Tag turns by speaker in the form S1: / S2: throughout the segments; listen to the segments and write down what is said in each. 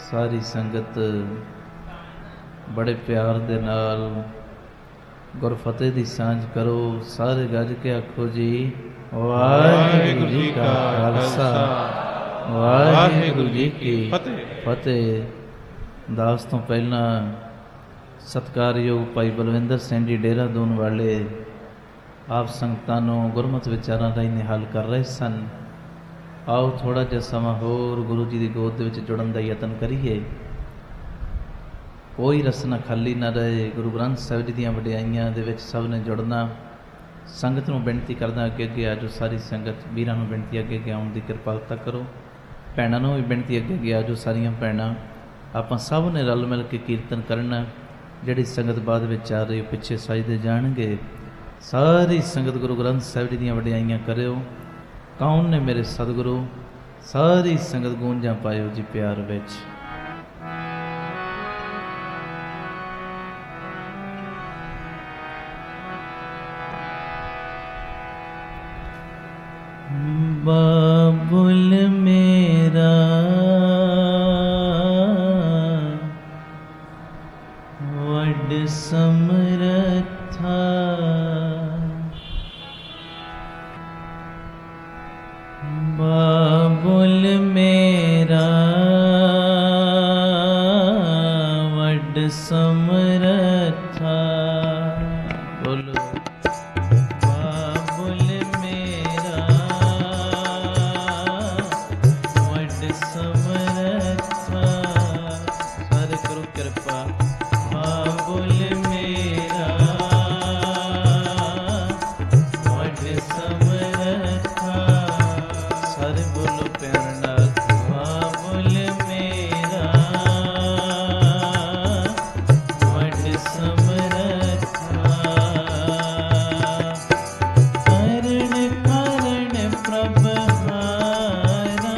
S1: सारी संगत बड़े प्यार दे नाल गुरफतेह दी सांझ करो। सारे गज के आखो जी वाहिगुरू जी का खालसा वाहिगुरू जी की फतेह। दास तो पहला सत्कारयोग भाई बलविंदर सिंह जी देहरादून वाले आप संगतां नूं गुरमत विचारां राहीं निहाल कर रहे सन। आओ थोड़ा जिहा समा होर गुरु जी की गोद दे विच जुड़न का यतन करिए। कोई रसना खाली ना रहे। गुरु ग्रंथ साहिब जी दीआं वडियाइयां दे विच सब ने जुड़ना। संगत नूं बेनती करदा अगे अगे आजो। सारी संगत वीरां नूं बेनती अगे अगे आउण दी किरपालता करो। भैणां नूं भी बेनती अगे अगे आजो। सारियां भैणां आपां सब ने रल मिल के कीर्तन करना। जिहड़ी संगत बाद विच आ रही पिछे सजदे जाणगे। सारी संगत गुरु ग्रंथ साहिब जी दीआं वडियाइयां करिओ। कौन ने मेरे सतगुरु। सारी संगत गूंजा पायो जी प्यार विच। बाबुल मेरा वड समरथा बाबुल मेरा वड समरथा। बोलो बाबुल मेरा वड समरथा। सारे करो कृपा। बाबुल मेरा वड समरथा। सारे बोलो प्यार नाल। बाबुल मेरा वड समरथा। करण करण प्रभ हारा।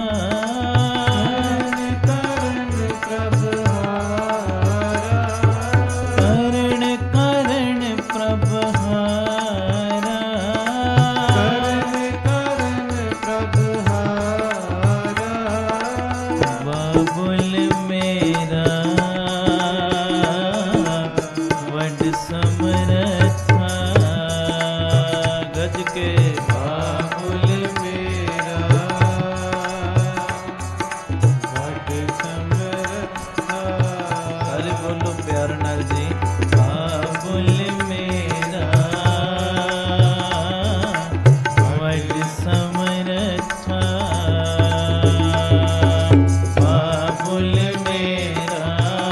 S1: करण प्रभ हारा। करण करण प्रभ हारा। करण करण प्रभ हारा। बाबुल मेरा वड समरथा। गज के बाबुल मेरा वड समरथा। सारे बोलो प्यार नाल जी। बाबुल मेरा वड समरथा। बाबुल मेरा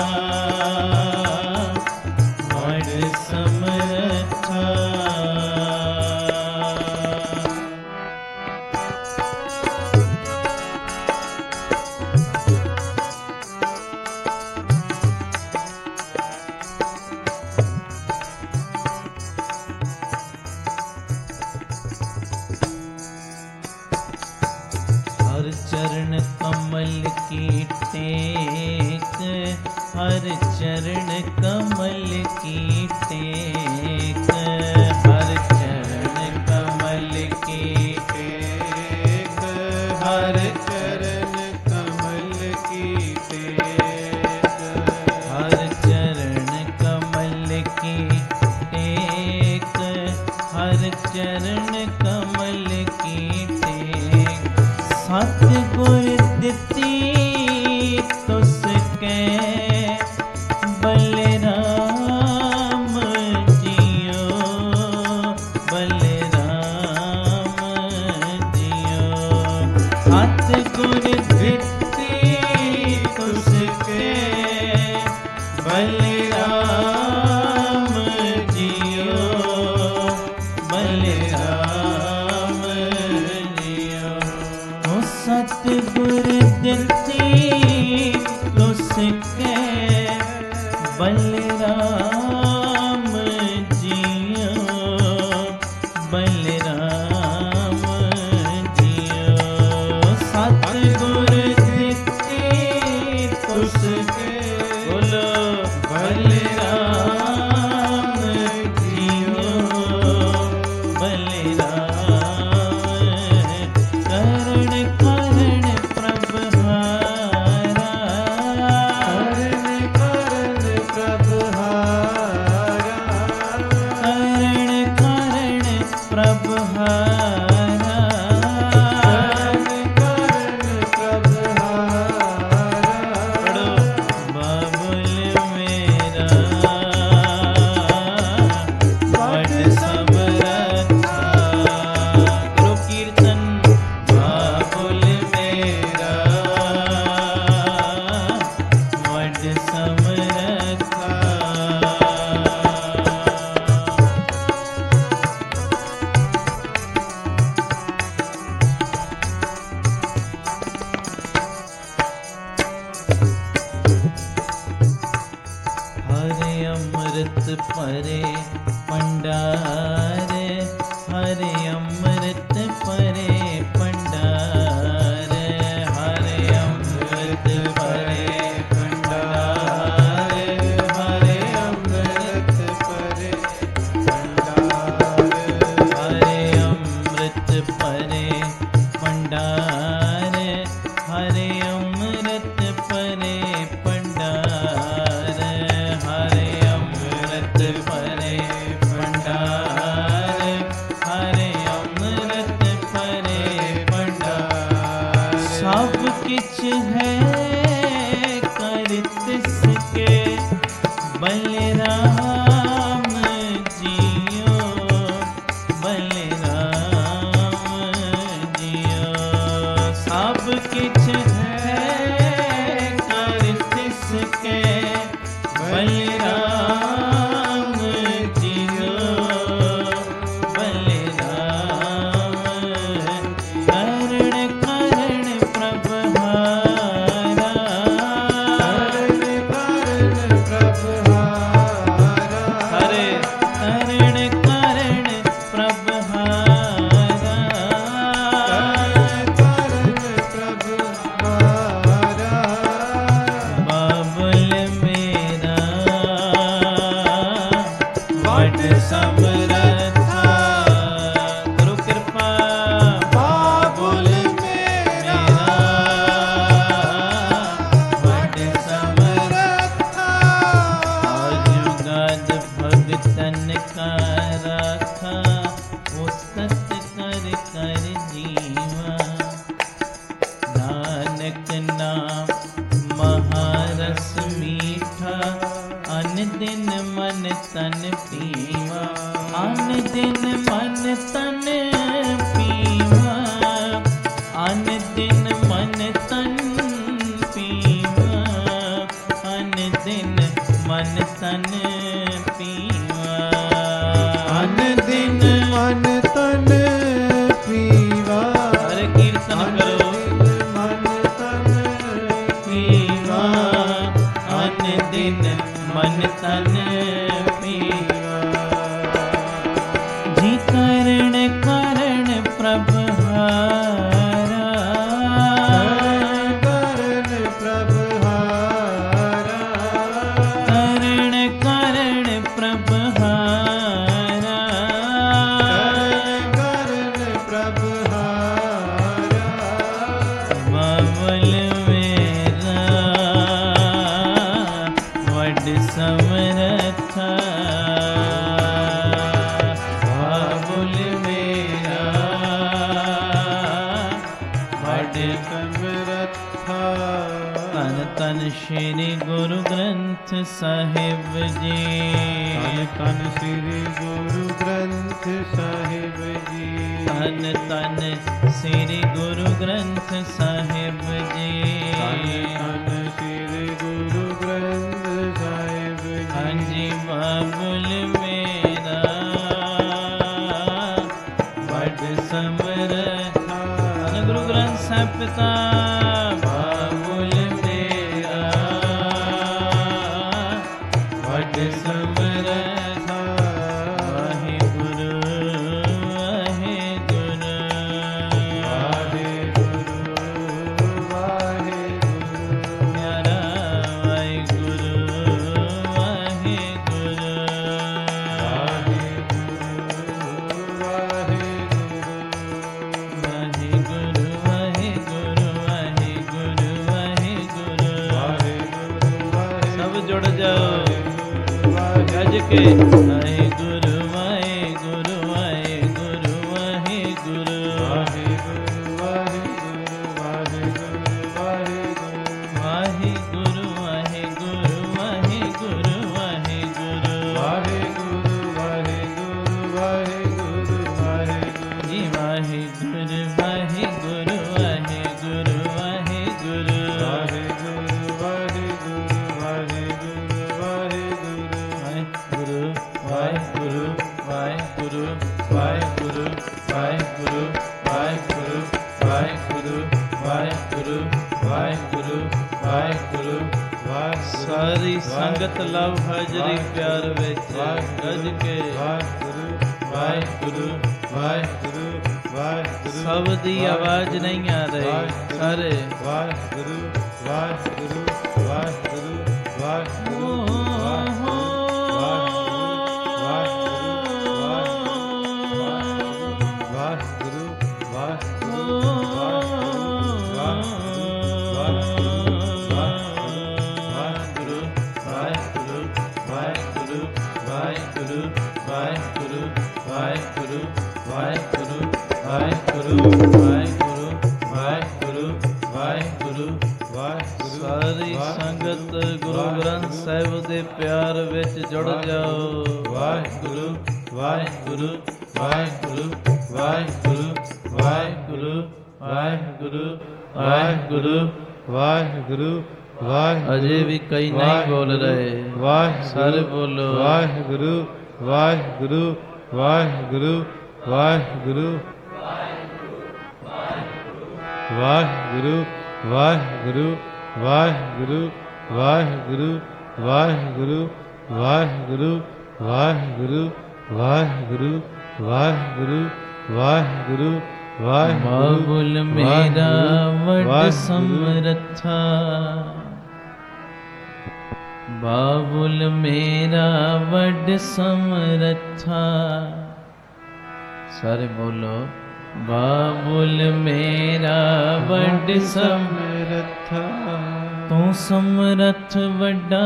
S1: वड समरथा। हर चरण कमल की टेक। हर चरण कमल की टेक। हर चरण कमल की टेक। हर चरण कमल की टेक। हर चरण कमल की टेक। हर चरण कमल की टेक। सतगुर दिती तुसके बलराम जियो। बलराम जियो। सतगुर दिती तुसके बलराम जियो। बलराम जियो। ओ सतगुर दिती तुसके बलराम जियो। बलराम जियो। सतगुर दिती तुसके। बोलो बलराम जियो। बलराम करण करण प्रभ हारा। ਅੰਮ੍ਰਿਤ ਭਰੇ ਭੰਡਾਰ, ਹਰਿ ਅੰਮ੍ਰਿਤ ਭਰੇ ਭੰਡਾਰ, ਹਰਿ ਅੰਮ੍ਰਿਤ ਭਰੇ ਭੰਡਾਰ, ਹਰਿ ਅੰਮ੍ਰਿਤ ਭਰੇ ਭੰਡਾਰ, ਹਰਿ ਅੰਮ੍ਰਿਤ ਭਰੇ ਭੰਡਾਰ, ਹਰਿ ਅੰਮ੍ਰਿਤ ਭਰੇ ਭੰਡਾਰ, ਹਰਿ ਅੰਮ੍ਰਿਤ ਭਰੇ ਭੰਡਾਰ, ਹਰਿ ਅੰਮ੍ਰਿਤ ਭਰੇ ਭੰਡਾਰ। ਸਭ ਕਿਛ ਹੈ ਕਰ ਤਿਸਕੇ ਬਲਰਾਮ ਜੀਓ, ਬਲਰਾਮ ਜੀਓ। ਸਭ ਕਿਛ ਹੈ ਕਰ ਤਿਸਕੇ ਬਲਰਾਮ ਜੀਓ, ਬਲਰਾਮ। ਕਰਨ ਕਰਨ ਪ੍ਰਭ ਹਾਰਾ,
S2: ਕਰਨ ਪ੍ਰਭ ਹਾਰਾ,
S1: ਹਰੇ ਕਰਨ ਕਰਨ ਪ੍ਰਭ ਹਾਰਾ,
S2: ਕਰਨ ਪ੍ਰਭ ਹਾਰਾ।
S1: ਬਾਬਲ ਮੇਰਾ ਵੱਡ ਸਮਰੱਥਾ, ਗੁਰੂ ਕਿਰਪਾ।
S2: ਬਾਬੁਲ ਮੇਰਾ
S1: ਵੱਡ ਸਮਰੱਥਾ,
S2: ਸਮਰੱਥਾ।
S1: ਜੁਗਾਦ ਭਗਤਨ ਕਾ ਰਾਖਾ, ਉਸਤਤ ਕਰ ਕਰ ਜੀਵਾ। ਨਾਨਕ ਨਾਮ ਮਹਾਰਸ ਮੀਠਾ, ਅਨ ਦਿਨ ਮਨ ਤਨ ਪੀਵਾ, ਅਨ ਦਿਨ ਮਨ ਤਨ ਪੀਵਾ, ਅਨ ਦਿਨ ਮਨ ਤਨ ਪੀਵਾ, ਅਨ ਦਿਨ ਮਨ ਤਨ ਪੀਵਾ,
S2: ਅਨ ਦਿਨ ਮਨ ਤਨ ਪੀਵਾ।
S1: ਹਰ ਕੀਰਤਨ ਕਰੋ
S2: ਮਨ ਤਨ
S1: ਪੀਵਾ, ਅਨ ਦਿਨ ਮਨ ਤਨ ਪੀਵਾ। ਜੀ ਕਰਨ ਕਰਨ ਪ੍ਰਭ ਹਾਰਾ,
S2: ਕਰਨ ਪ੍ਰਭ ਹਾਰਾ,
S1: ਕਰਨ ਕਰਨ ਪ੍ਰਭ ਹਾਰਾ,
S2: ਕਰਨ ਪ੍ਰਭ ਹਾਰਾ।
S1: ਬਾਬਲ ਮੇਰਾ ਵੱਡ ਸਮਰੱਥਾ, ਬਾਬੁਲ ਮੇਰਾ ਵੱਡ
S2: ਸਮਰੱਥਾ।
S1: ਧੰਨ ਧੰਨ ਸ਼੍ਰੀ ਗੁਰੂ ਗ੍ਰੰਥ ਸਾਹਿਬ ਜੀ,
S2: ਧੰਨ ਧੰਨ ਸ੍ਰੀ ਗੁਰੂ ਗ੍ਰੰਥ ਸਾਹਿਬ ਜੀ।
S1: ਧੰਨ ਧੰਨ ਸ੍ਰੀ ਗੁਰੂ ਗ੍ਰੰਥ ਸਾਹਿਬ ਜੀ।
S2: ਧੰਨ ਧੰਨ ਸ੍ਰੀ ਗੁਰੂ ਗ੍ਰੰਥ ਸਾਹਿਬ ਜੀ।
S1: ਹਾਂਜੀ ਬਾਬੁਲ ਮੇਰਾ ਵੱਡ ਸਮਰੱਥਾ, ਧੰਨ ਗੁਰੂ ਗ੍ਰੰਥ ਸਾਹਿਬ ਪਿਤਾ। ਬਾਬੁਲ ਮੇਰਾ ਵੱਡ ਸਮਰੱਥਾ, ਵਾਹਿਗੁਰੂ ਵਾਹਿਗੁਰੂ,
S2: ਵਾਹਿਗੁਰੂ ਵਾਹਿਗੁਰੂ।
S1: ਪਿਆਰਾ ਵਾਹਿਗੁਰੂ ਵਾਹਿਗੁਰੂ, ਵਾਹਿਗੁਰੂ ਵਾਹਿਗੁਰੂ, ਵਾਹਿਗੁਰੂ ਵਾਹਿਗੁਰੂ। ਸਭ ਜੁੜ ਜਾਓ ਗੱਜ ਕੇ, ਵਾਹਿਗੁਰੂ ਵਾਹਿਗੁਰੂ, ਵਾਹਿਗੁਰੂ ਵਾਹਿਗੁਰੂ, ਵਾਹਿਗੁਰੂ ਵਾਹਿਗੁਰੂ, ਵਾਹਿਗੁਰੂ ਵਾਹਿਗੁਰੂ। ਜੀ ਵਾਹਿਗੁਰੂ ਵਾਹਿਗੁਰੂ, ਵਾਹਿਗੁਰੂ ਵਾਹਿਗੁਰੂ, ਵਾਹਿਗੁਰੂ ਵਾਹਿਗੁਰੂ, ਵਾਹਿਗੁਰੂ ਵਾਹਿਗੁਰੂ, ਵਾਹਿਗੁਰੂ ਵਾਹਿਗੁਰੂ, ਵਾਹਿਗੁਰੂ ਵਾਹਿਗੁਰੂ, ਵਾਹਿਗੁਰੂ ਵਾਹਿਗੁਰੂ,
S2: ਵਾਹਿਗੁਰੂ
S1: ਸਾਰੀ ਸੰਗਤ ਲਵ ਹਾਜ਼ਰੀ ਪਿਆਰ ਵਿੱਚ ਗੱਜ ਕੇ
S2: ਵਾਹਿਗੁਰੂ
S1: ਵਾਹਿਗੁਰੂ
S2: ਵਾਹਿਗੁਰੂ ਵਾਹਿਗੁਰੂ
S1: ਸਭ ਦੀ ਆਵਾਜ਼ ਨਹੀਂ ਆ ਰਹੀ ਸਾਰੇ
S2: ਵਾਹਿਗੁਰੂ ਵਾਹਿਗੁਰੂ ਵਾਹਿਗੁਰੂ ਵਾਹਿਗੁਰੂ
S1: ਸਾਰੀ ਸੰਗਤ ਗੁਰੂ ਗ੍ਰੰਥ ਸਾਹਿਬ ਦੇ ਪਿਆਰ ਵਿੱਚ ਜੁੜ ਜਾਓ।
S2: ਵਾਹਿਗੁਰੂ
S1: ਵਾਹਿਗੁਰੂ ਵਾਹਿਗੁਰੂ ਵਾਹਿਗੁਰੂ ਵਾਹਿਗੁਰੂ ਵਾਹਿਗੁਰੂ ਵਾਹਿਗੁਰੂ
S2: ਵਾਹਿਗੁਰੂ ਵਾਹਿਗੁਰੂ
S1: ਅਜੇ ਵੀ ਕਈ ਨਹੀਂ ਬੋਲ ਰਹੇ
S2: ਵਾਹਿਗੁਰੂ
S1: ਸਾਰੇ ਬੋਲੋ
S2: ਵਾਹਿਗੁਰੂ ਵਾਹਿਗੁਰੂ ਵਾਹਿਗੁਰੂ ਵਾਹਿਗੁਰੂ ਵਾਹਿਗੁਰੂ ਵਾਹਿਗੁਰੂ ਵਾਹਿਗੁਰੂ ਵਾਹਿਗੁਰੂ ਵਾਹਿਗੁਰੂ ਵਾਹਿਗੁਰੂ ਵਾਹਿਗੁਰੂ ਵਾਹਿਗੁਰੂ ਵਾਹਿਗੁਰੂ ਵਾਹਿਗੁਰੂ
S1: ਬਾਬੁਲ ਮੇਰਾ ਵੱਡ ਸਮਰੱਥਾ ਬਾਬੁਲ ਮੇਰਾ ਵੱਡ ਸਮਰੱਥਾ ਸਾਰੇ ਬੋਲੋ ਬਾਬੁਲ ਮੇਰਾ ਵੱਡ ਸਮਰੱਥਾ ਤੂੰ ਸਮਰੱਥ ਵੱਡਾ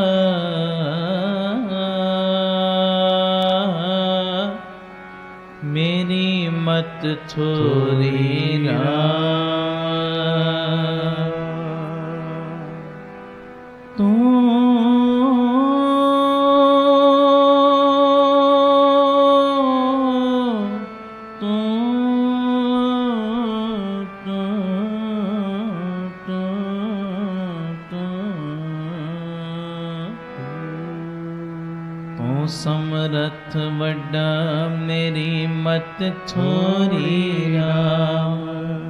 S1: ਮੇਰੀ ਮਤ ਛੋਰੀ ਰਾਮ ਤੂੰ ਸਮਰੱਥ ਵੱਡਾ ਮੇਰੀ ਮਤ ਛੋਰੀ ਰਾਮ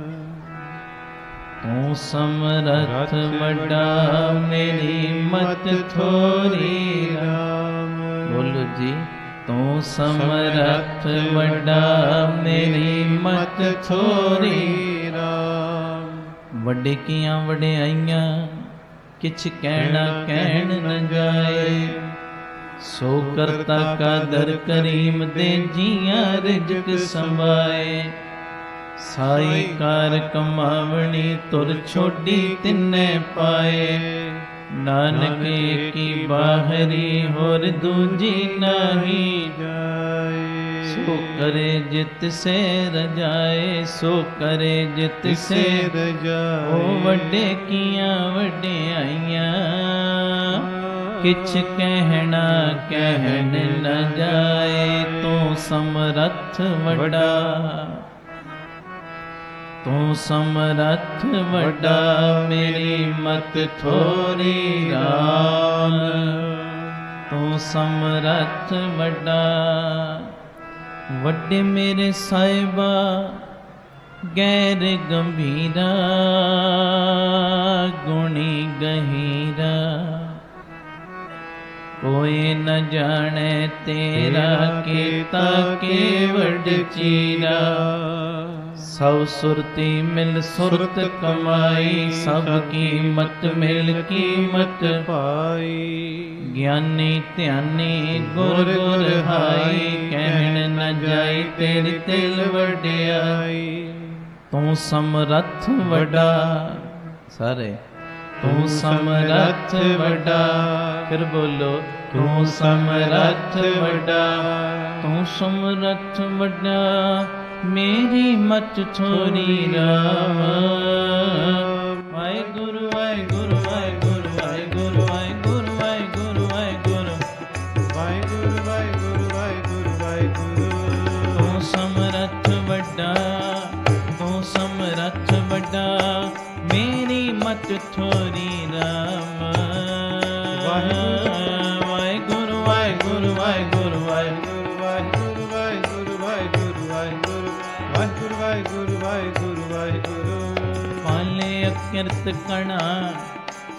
S1: ਤੂੰ ਸਮਰੱਥ ਵੱਡਾ ਮੇਰੀ ਮਤ ਛੋਰੀ ਰਾਮ ਬੋਲੋ ਜੀ ਤੂੰ ਸਮਰੱਥ ਵੱਡਾ ਮੇਰੀ ਮਤ ਛੋਰੀ ਰਾਮ ਵੱਡੇ ਕੀਆਂ ਵਡਿਆਈਆਂ ਕਿਛ ਕਹਿਣਾ ਕਹਿਣ ਨ ਜਾਏ ਸੋ ਕਰਤਾ ਕਾਦਰ ਕਰੀਮ ਦੇ ਜੀਆਂ ਰਿਜਕ ਸੰਭਾਏ ਸਾਈ ਕਾਰ ਕਮਾਵਣੀ ਤੁਰ ਛੋਡੀ ਤਿੰਨੇ ਪਾਏ ਨਾਨਕ ਕੀ ਬਾਹਰੀ ਹੋਰ ਦੂਜੀ ਨਹੀਂ ਜਾਏ ਸੋ ਕਰੇ ਜਿਤ ਸੇ ਰਜਾਏ ਸੋ ਕਰੇ ਜਿਤ ਸੇ ਰਜਾਏ ਉਹ ਵੱਡੇ ਕੀਆਂ ਵਡਿਆਈਆਂ ਕਿਛ ਕਹਿਣਾ ਕਹਿਣ ਨ ਜਾਏ ਤੂੰ ਸਮਰੱਥ ਵੱਡਾ ਤੂੰ ਸਮਰੱਥ ਵੱਡਾ ਮੇਰੀ ਮਤ ਥੋਰੀ ਰਾਮ ਤੂੰ ਸਮਰੱਥ ਵੱਡਾ ਵੱਡੇ ਮੇਰੇ ਸਾਹਿਬਾ ਗੈਰ ਗੰਭੀਰਾ ਗੁਣੀ ਗਹੀਰਾ ਕੋਈ ਨ ਜਾਣੇ ਤੇਰਾ ਕੀਤਾ ਕੇਵਡ ਚੀਰਾ ਸਭ ਸੁਰਤੀ ਮਿਲ ਸੁਰਤ ਕਮਾਈ ਸਭ ਕੀਮਤ ਮਿਲ ਕੀਮਤ ਪਾਈ ਗਿਆਨੀ ਧਿਆਨੀ ਗੁਰ ਗੁਰ ਹਾਈ ਕਹਿਣ ਨ ਜਾਈ ਤੇਰੀ ਤਿਲ ਵਡਿਆਈ ਤੂੰ ਸਮਰੱਥ ਵੱਡਾ ਸਾਰੇ ਤੂੰ ਸਮਰੱਥ ਵੱਡਾ ਫਿਰ ਬੋਲੋ ਤੂੰ ਸਮਰੱਥ ਵੱਡਾ ਤੂੰ ਸਮਰੱਥ ਵੱਡਾ ਮੇਰੀ ਮਤ ਛੋਰੀ ਰਾਮ ਵਾਹਿਗੁਰੂ ਵਾਹਿਗੁਰੂ ਵਾਹਿਗੁਰੂ ਵਾਹਿਗੁਰੂ ਵਾਹਿਗੁਰੂ ਵਾਹਿਗੁਰੂ ਵਾਹਿਗੁਰੂ ਵਾਹਿਗੁਰੂ ਵਾਹਿਗੁਰੂ ਵਾਹਿਗੁਰੂ ਵਾਹਿਗੁਰੂ ਤੂੰ ਸਮਰੱਥ ਵੱਡਾ ਤੂੰ ਸਮਰੱਥ ਵੱਡਾ ਮੇਰੀ ਮਤ ਛੋਰੀ ਰਾਮ ਵਾਹਿਗੁਰੂ ਵਾਹਿਗੁਰੂ ਵਾਹਿਗੁਰੂ ਵਾਹਿਗੁਰੂ ਵਾਹਿਗੁਰੂ ਵਾਹਿਗੁਰੂ ਵਾਹਿਗੁਰੂ ਵਾਹਿਗੁਰੂ ਵਾਹਿਗੁਰੂ ਵਾਹਿਗੁਰੂ ਵਾਹਿਗੁਰੂ ਪਾਲੇ ਅਕਿਰਤ ਕਣਾ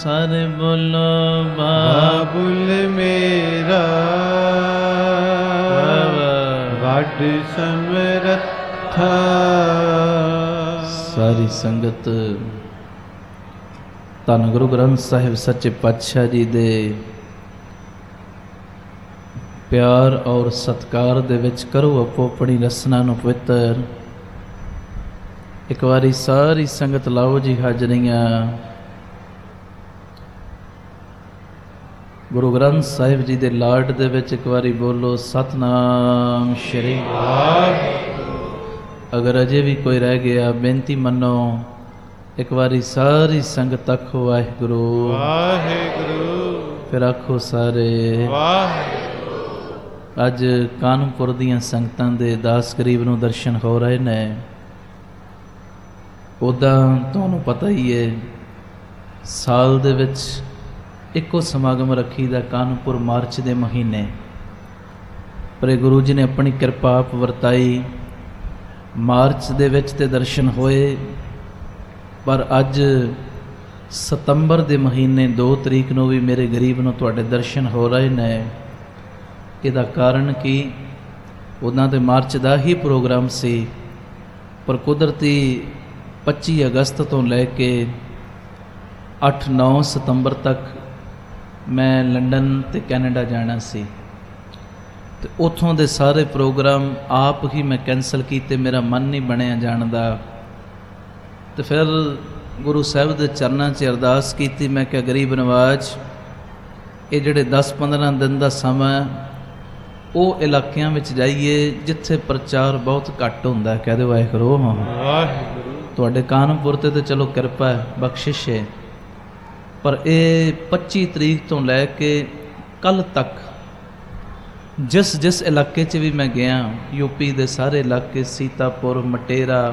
S1: ਸਾਰੇ ਬੋਲੋ
S2: ਬਾਬੁਲ ਮੇਰਾ ਵੱਡ ਸਮਰੱਥਾ।
S1: ਸਾਰੀ ਸੰਗਤ ਧੰਨ ਗੁਰੂ ਗ੍ਰੰਥ ਸਾਹਿਬ ਸੱਚੇ ਪਾਤਸ਼ਾਹ ਜੀ ਦੇ ਪਿਆਰ ਔਰ ਸਤਿਕਾਰ ਦੇ ਵਿੱਚ ਕਰੋ ਆਪੋ ਆਪਣੀ ਰਸਨਾ ਨੂੰ ਪਵਿੱਤਰ। ਇੱਕ ਵਾਰੀ ਸਾਰੀ ਸੰਗਤ ਲਾਓ ਜੀ ਹਾਜ਼ਰੀਆਂ। ਗੁਰੂ ਗ੍ਰੰਥ ਸਾਹਿਬ ਜੀ ਦੇ ਲਾਡ ਦੇ ਵਿੱਚ ਇੱਕ ਵਾਰੀ ਬੋਲੋ ਸਤਨਾਮ ਸ਼੍ਰੀ ਵਾਹਿਗੁਰੂ। ਅਗਰ ਅਜੇ ਵੀ ਕੋਈ ਰਹਿ ਗਿਆ ਬੇਨਤੀ ਮੰਨੋ, ਇੱਕ ਵਾਰੀ ਸਾਰੀ ਸੰਗਤ ਆਖੋ ਵਾਹਿਗੁਰੂ
S2: ਵਾਹਿਗੁਰੂ।
S1: ਫਿਰ ਆਖੋ ਸਾਰੇ ਵਾਹਿਗੁਰੂ। ਅੱਜ ਕਾਨਪੁਰ ਦੀਆਂ ਸੰਗਤਾਂ ਦੇ 10 ਕਰੀਬ ਨੂੰ ਦਰਸ਼ਨ ਹੋ ਰਹੇ ਨੇ। ਉੱਦਾਂ ਤੁਹਾਨੂੰ ਪਤਾ ਹੀ ਹੈ ਸਾਲ ਦੇ ਵਿੱਚ ਇੱਕੋ ਸਮਾਗਮ ਰੱਖੀਦਾ ਕਾਨਪੁਰ ਮਾਰਚ ਦੇ ਮਹੀਨੇ, ਪਰ ਗੁਰੂ ਜੀ ਨੇ ਆਪਣੀ ਕਿਰਪਾ ਆਪ ਵਰਤਾਈ। ਮਾਰਚ ਦੇ ਵਿੱਚ ਤੇ ਦਰਸ਼ਨ ਹੋਏ, ਪਰ ਅੱਜ ਸਤੰਬਰ ਦੇ ਮਹੀਨੇ 2 ਤਰੀਕ ਨੂੰ ਵੀ ਮੇਰੇ ਗਰੀਬ ਨੂੰ ਤੁਹਾਡੇ ਦਰਸ਼ਨ ਹੋ ਰਹੇ ਨੇ। ਇਹਦਾ ਕਾਰਨ ਕੀ, ਉਹਨਾਂ ਦੇ ਮਾਰਚ ਦਾ ਹੀ ਪ੍ਰੋਗਰਾਮ ਸੀ, ਪਰ ਕੁਦਰਤੀ 25 ਅਗਸਤ ਤੋਂ ਲੈ ਕੇ 8-9 ਸਤੰਬਰ ਤੱਕ ਮੈਂ ਲੰਡਨ ਤੇ ਕੈਨੇਡਾ ਜਾਣਾ ਸੀ, ਤੇ ਉੱਥੋਂ ਦੇ ਸਾਰੇ ਪ੍ਰੋਗਰਾਮ ਆਪ ਹੀ ਮੈਂ ਕੈਂਸਲ ਕੀਤੇ। ਮੇਰਾ ਮਨ ਨਹੀਂ ਬਣਿਆ ਜਾਣ ਦਾ, ਤੇ ਫਿਰ ਗੁਰੂ ਸਾਹਿਬ ਦੇ ਚਰਨਾਂ 'ਚ ਅਰਦਾਸ ਕੀਤੀ। ਮੈਂ ਕਿਹਾ ਗਰੀਬ ਨਵਾਜ਼, ਇਹ ਜਿਹੜੇ 10-15 ਦਿਨ ਦਾ ਸਮਾਂ ਉਹ ਇਲਾਕਿਆਂ ਵਿੱਚ ਜਾਈਏ ਜਿੱਥੇ ਪ੍ਰਚਾਰ ਬਹੁਤ ਘੱਟ ਹੁੰਦਾ। ਕਹਿ ਦਿਓ ਵਾਹਿਗੁਰੂ।
S2: ਵਾਹਿਗੁਰੂ।
S1: ਤੁਹਾਡੇ ਕਾਨਪੁਰ ਤੇ ਚਲੋ ਕਿਰਪਾ ਹੈ, ਬਖਸ਼ਿਸ਼ ਹੈ, ਪਰ ਇਹ 25 ਤਰੀਕ ਤੋਂ ਲੈ ਕੇ ਕੱਲ੍ਹ ਤੱਕ ਜਿਸ ਇਲਾਕੇ 'ਚ ਵੀ ਮੈਂ ਗਿਆ, ਯੂਪੀ ਦੇ ਸਾਰੇ ਇਲਾਕੇ, ਸੀਤਾਪੁਰ, ਮਟੇਰਾ,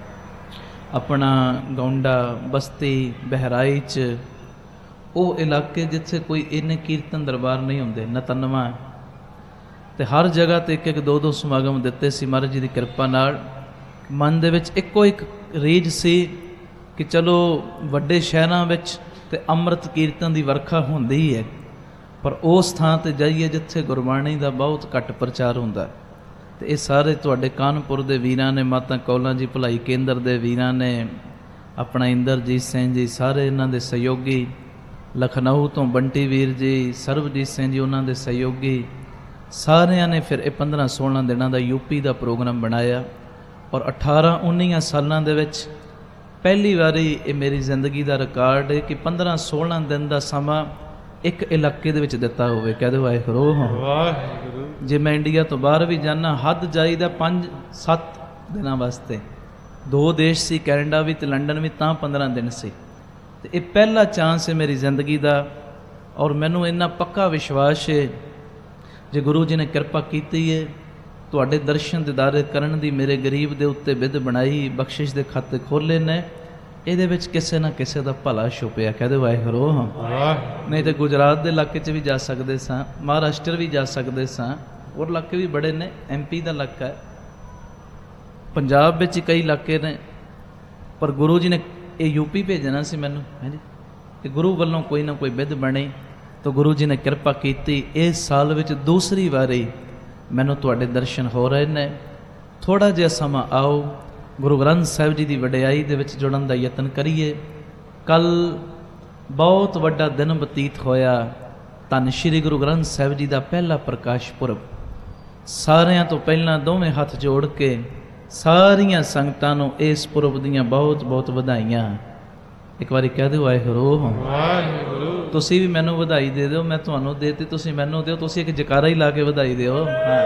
S1: ਆਪਣਾ ਗੌਂਡਾ, ਬਸਤੀ, ਬਹਿਰਾਈਚ, ਉਹ ਇਲਾਕੇ ਜਿੱਥੇ ਕੋਈ ਇੰਨੇ ਕੀਰਤਨ ਦਰਬਾਰ ਨਹੀਂ ਹੁੰਦੇ, ਨਤਨਵਾਂ, ਤੇ ਹਰ ਜਗ੍ਹਾ 'ਤੇ 1-2 ਸਮਾਗਮ ਦਿੱਤੇ ਸੀ ਮਹਾਰਾਜ ਜੀ ਦੀ ਕਿਰਪਾ ਨਾਲ। ਮਨ ਦੇ ਵਿੱਚ ਇੱਕੋ ਇੱਕ ਰੀਝ ਸੀ ਕਿ ਚਲੋ ਵੱਡੇ ਸ਼ਹਿਰਾਂ ਵਿੱਚ ਤੇ ਅੰਮ੍ਰਿਤ ਕੀਰਤਨ ਦੀ ਵਰਖਾ ਹੁੰਦੀ ਹੀ ਹੈ, ਪਰ ਉਸ ਥਾਂ 'ਤੇ ਜਾਈਏ ਜਿੱਥੇ ਗੁਰਬਾਣੀ ਦਾ ਬਹੁਤ ਘੱਟ ਪ੍ਰਚਾਰ ਹੁੰਦਾ। ਤੇ ਇਹ ਸਾਰੇ ਤੁਹਾਡੇ ਕਾਨਪੁਰ ਦੇ ਵੀਰਾਂ ਨੇ, ਮਾਤਾ ਕੌਲਾਂ ਜੀ ਭਲਾਈ ਕੇਂਦਰ ਦੇ ਵੀਰਾਂ ਨੇ, ਆਪਣਾ ਇੰਦਰਜੀਤ ਸਿੰਘ ਜੀ, ਸਾਰੇ ਇਹਨਾਂ ਦੇ ਸਹਿਯੋਗੀ, ਲਖਨਊ ਤੋਂ ਬੰਟੀ ਵੀਰ ਜੀ, ਸਰਬਜੀਤ ਸਿੰਘ ਜੀ, ਉਹਨਾਂ ਦੇ ਸਹਿਯੋਗੀ, ਸਾਰਿਆਂ ਨੇ ਫਿਰ ਇਹ 15-16 ਦਿਨਾਂ ਦਾ ਯੂਪੀ ਦਾ ਪ੍ਰੋਗਰਾਮ ਬਣਾਇਆ। ਔਰ 18-19 ਸਾਲਾਂ ਦੇ ਵਿੱਚ ਪਹਿਲੀ ਵਾਰੀ ਇਹ ਮੇਰੀ ਜ਼ਿੰਦਗੀ ਦਾ ਰਿਕਾਰਡ ਹੈ ਕਿ 15-16 ਦਿਨ ਦਾ ਸਮਾਂ ਇੱਕ ਇਲਾਕੇ ਦੇ ਵਿੱਚ ਦਿੱਤਾ ਹੋਵੇ। ਕਹਿ ਦਿਓ ਵਾਹਿਗੁਰੂ।
S2: ਵਾਹਿਗੁਰੂ।
S1: ਜੇ ਮੈਂ ਇੰਡੀਆ ਤੋਂ ਬਾਹਰ ਵੀ ਜਾਣਾ, ਹੱਦ ਜਾਈਦਾ 5-7 ਦਿਨਾਂ ਵਾਸਤੇ। 2 ਦੇਸ਼ ਸੀ, ਕੈਨੇਡਾ ਵੀ ਤੇ ਲੰਡਨ ਵੀ, ਤਾਂ 15 ਦਿਨ ਸੀ। ਤੇ ਇਹ ਪਹਿਲਾ ਚਾਂਸ ਹੈ ਮੇਰੀ ਜ਼ਿੰਦਗੀ ਦਾ, ਔਰ ਮੈਨੂੰ ਇੰਨਾ ਪੱਕਾ ਵਿਸ਼ਵਾਸ ਹੈ ਜੇ ਗੁਰੂ ਜੀ ਨੇ ਕਿਰਪਾ ਕੀਤੀ ਹੈ, ਤੁਹਾਡੇ ਦਰਸ਼ਨ ਦੀਦਾਰੇ ਕਰਨ ਦੀ ਮੇਰੇ ਗਰੀਬ ਦੇ ਉੱਤੇ ਵਿਧ ਬਣਾਈ, ਬਖਸ਼ਿਸ਼ ਦੇ ਖਾਤੇ ਖੋਲ੍ਹੇ ਨੇ, ਇਹਦੇ ਵਿੱਚ ਕਿਸੇ ਨਾ ਕਿਸੇ ਦਾ ਭਲਾ ਛੁਪਿਆ। ਕਹਿ ਦਿਓ ਵਾਹਿਗੁਰੂ। ਨਹੀਂ ਤੇ ਗੁਜਰਾਤ ਦੇ ਇਲਾਕੇ 'ਚ ਵੀ ਜਾ ਸਕਦੇ ਸਾਂ, ਮਹਾਰਾਸ਼ਟਰ ਵੀ ਜਾ ਸਕਦੇ ਸਾਂ, ਹੋਰ ਇਲਾਕੇ ਵੀ ਬੜੇ ਨੇ, MP ਦਾ ਇਲਾਕਾ ਹੈ, ਪੰਜਾਬ ਵਿੱਚ ਕਈ ਇਲਾਕੇ ਨੇ, ਪਰ ਗੁਰੂ ਜੀ ਨੇ ਇਹ ਯੂਪੀ ਭੇਜਣਾ ਸੀ ਮੈਨੂੰ, ਹਾਂਜੀ, ਤੇ ਗੁਰੂ ਵੱਲੋਂ ਕੋਈ ਨਾ ਕੋਈ ਵਿਧ ਬਣੀ, ਤਾਂ ਗੁਰੂ ਜੀ ਨੇ ਕਿਰਪਾ ਕੀਤੀ। ਇਸ ਸਾਲ ਵਿੱਚ ਦੂਸਰੀ ਵਾਰੀ ਮੈਨੂੰ ਤੁਹਾਡੇ ਦਰਸ਼ਨ ਹੋ ਰਹੇ ਨੇ। ਥੋੜ੍ਹਾ ਜਿਹਾ ਸਮਾਂ ਆਓ, ਗੁਰੂ ਗ੍ਰੰਥ ਸਾਹਿਬ ਜੀ ਦੀ ਵਡਿਆਈ ਦੇ ਵਿੱਚ ਜੁੜਨ ਦਾ ਯਤਨ ਕਰੀਏ। ਕੱਲ੍ਹ ਬਹੁਤ ਵੱਡਾ ਦਿਨ ਬਤੀਤ ਹੋਇਆ, ਧੰਨ ਸ਼੍ਰੀ ਗੁਰੂ ਗ੍ਰੰਥ ਸਾਹਿਬ ਜੀ ਦਾ ਪਹਿਲਾ ਪ੍ਰਕਾਸ਼ ਪੁਰਬ। ਸਾਰਿਆਂ ਤੋਂ ਪਹਿਲਾਂ ਦੋਵੇਂ ਹੱਥ ਜੋੜ ਕੇ ਸਾਰੀਆਂ ਸੰਗਤਾਂ ਨੂੰ ਇਸ ਪੁਰਬ ਦੀਆਂ ਬਹੁਤ ਬਹੁਤ ਵਧਾਈਆਂ। ਇੱਕ ਵਾਰੀ ਕਹਿ ਦਿਓ ਵਾਹਿਗੁਰੂ।
S2: ਵਾਹਿਗੁਰੂ।
S1: ਤੁਸੀਂ ਵੀ ਮੈਨੂੰ ਵਧਾਈ ਦੇ ਦਿਓ, ਮੈਂ ਤੁਹਾਨੂੰ ਦੇ ਦਿੱਤੀ, ਤੁਸੀਂ ਮੈਨੂੰ ਦਿਓ, ਤੁਸੀਂ ਇੱਕ ਜਕਾਰਾ ਹੀ ਲਾ ਕੇ ਵਧਾਈ ਦਿਓ। ਹਾਂ।